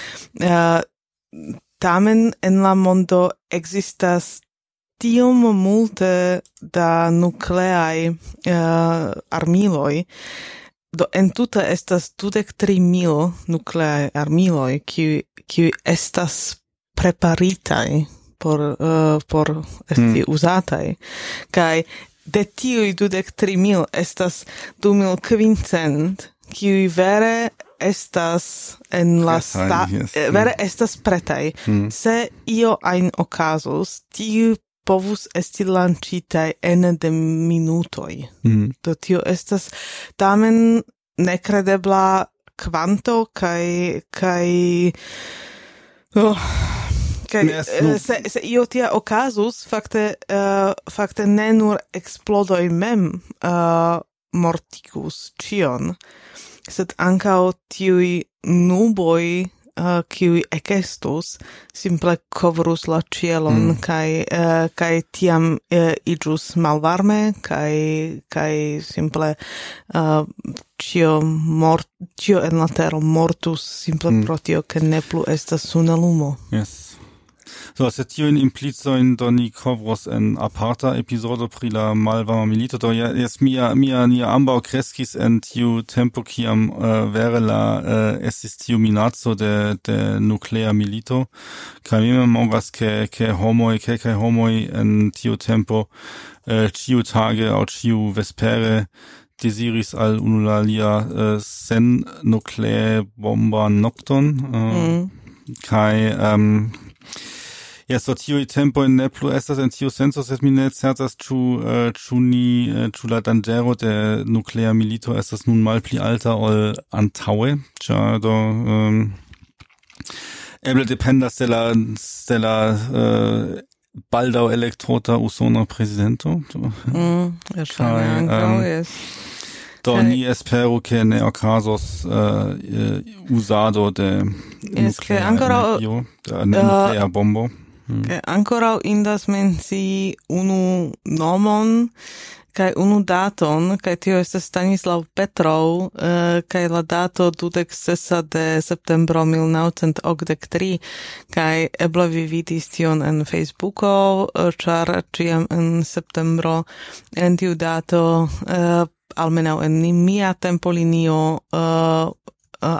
Tamen en la mondo ekzistas tiom multe da nukleaj armiloj, do entute estas 23,000 nukleaj armiloj, kiuj estas preparitaj por esti uzataj, kaj de tiuj 23,000 estas 2,500 kiuj vere estas en la vere estas pretaj. Se io ajn okazos, tiu povus esti lancitaj ene de minutoj. Do tio estas tamen nekredebla kvanto kaj se io tia okazus, fakte ne nur eksplodoj mem mortigus ĉion, sed ankaŭ tiuj nuboj kiuj ekestus simple kovrus la ĉielon kaj tiam iĝus malvarme kaj simple ĉio en la tero mortus simple pro tio ke ne plu estas suna lumo. Yes. So, se tiujn implicojn do ni kovros en aparta epizodo pri la malvarma milito, do nia ambaŭ kreskis en tiu tempo kiam vere estis tiu minaco de nuklea milito, kaj mi memoras ke kelkaj homoj en tiu tempo ĉiutage aŭ ĉiuvespere desiris al unu la alia sen nuklea bomba nokton, kaj yes, so tiui tempo ne plu estas en tiu senso, sed mi ne certas ĉu la danĝero de nuklea milito estas nun malpli alta ol antaŭe, ĉar do eble dependas de la baldaŭ elektrota usona prezidento. Do ni esperu ke ne okazos uzado de nuklea bombo. Ankoraŭ indas mencii unu nomon kaj unu daton, kaj tio estas Stanislav Petrov, kaj la dato 26 de septembro 1983, kaj eble vi vidis tion en Facebooko, ĉar ĉiam en septembro en tiu dato almenaŭ en mia tempolinio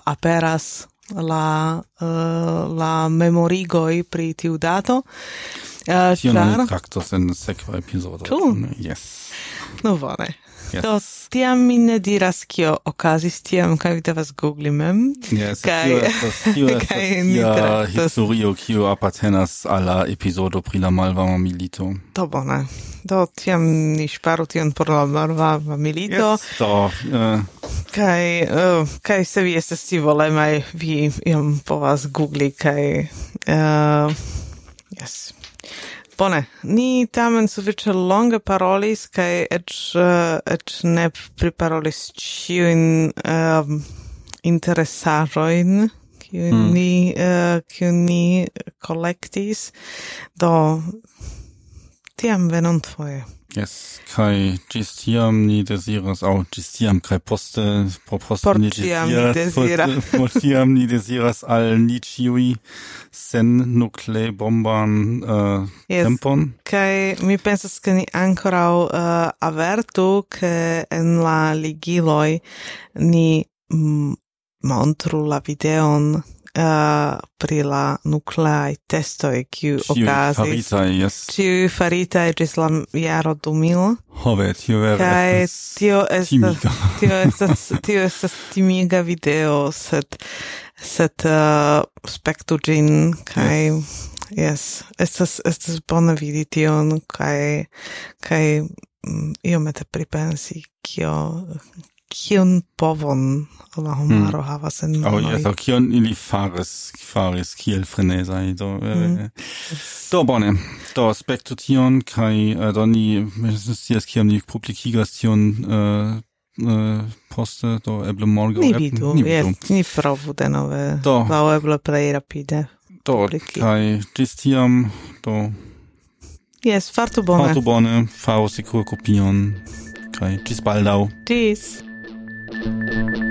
aperas la memorigoj pri tiu dato, Tion oni traktos en sekva epizodo. Ĉu? Yes. No bone. Yes. Do tiam mi ne diras kio okazis tiam, kaj vi devas googli mem. Yes, Tio estas tia historio kiu apartenas al la epizodo pri la malvarma milito. Do bone. Do tiam ni ŝparu tion por la malvarma milito. Yes, do... Kaj se vi estas scivolemaj, vi iom povas googli kaj... yes. Bone, ni tamen sufiĉe longe parolis kaj eĉ ne priparolis ĉiujn interesaĵojn, kiujn ni kolektis. Do tiam venontfoje. Yes, kai gis tiam ni desiras, au gis tiam kai poste ni desiras al ni ciui sen nuclei bomban tempon. Kai mi pensas che ni ancorau avertu che en la ligiloi ni montru la videon pri la nucleai testoi kiu okazis. Ciu faritai gis la jaro 2000. Hove, tio estas timiga video, sed spektu gin, kai yes, estas bona vidi tion, kai iomete pripensi kion povon la homaro havas en manoj. Yes, kion ili faris kiel frenesaj. Do bone, do spektu tion, kai do ni scias kiam ni publikigas tion poste, do eble morgaŭ. Ni provu denove, laŭ eble plej rapide. Do, kai ĝis tiam, do... Yes, fartu bone. Fartu bone, faru sekura kopion, kai ĝis baldaŭ. Ĝis.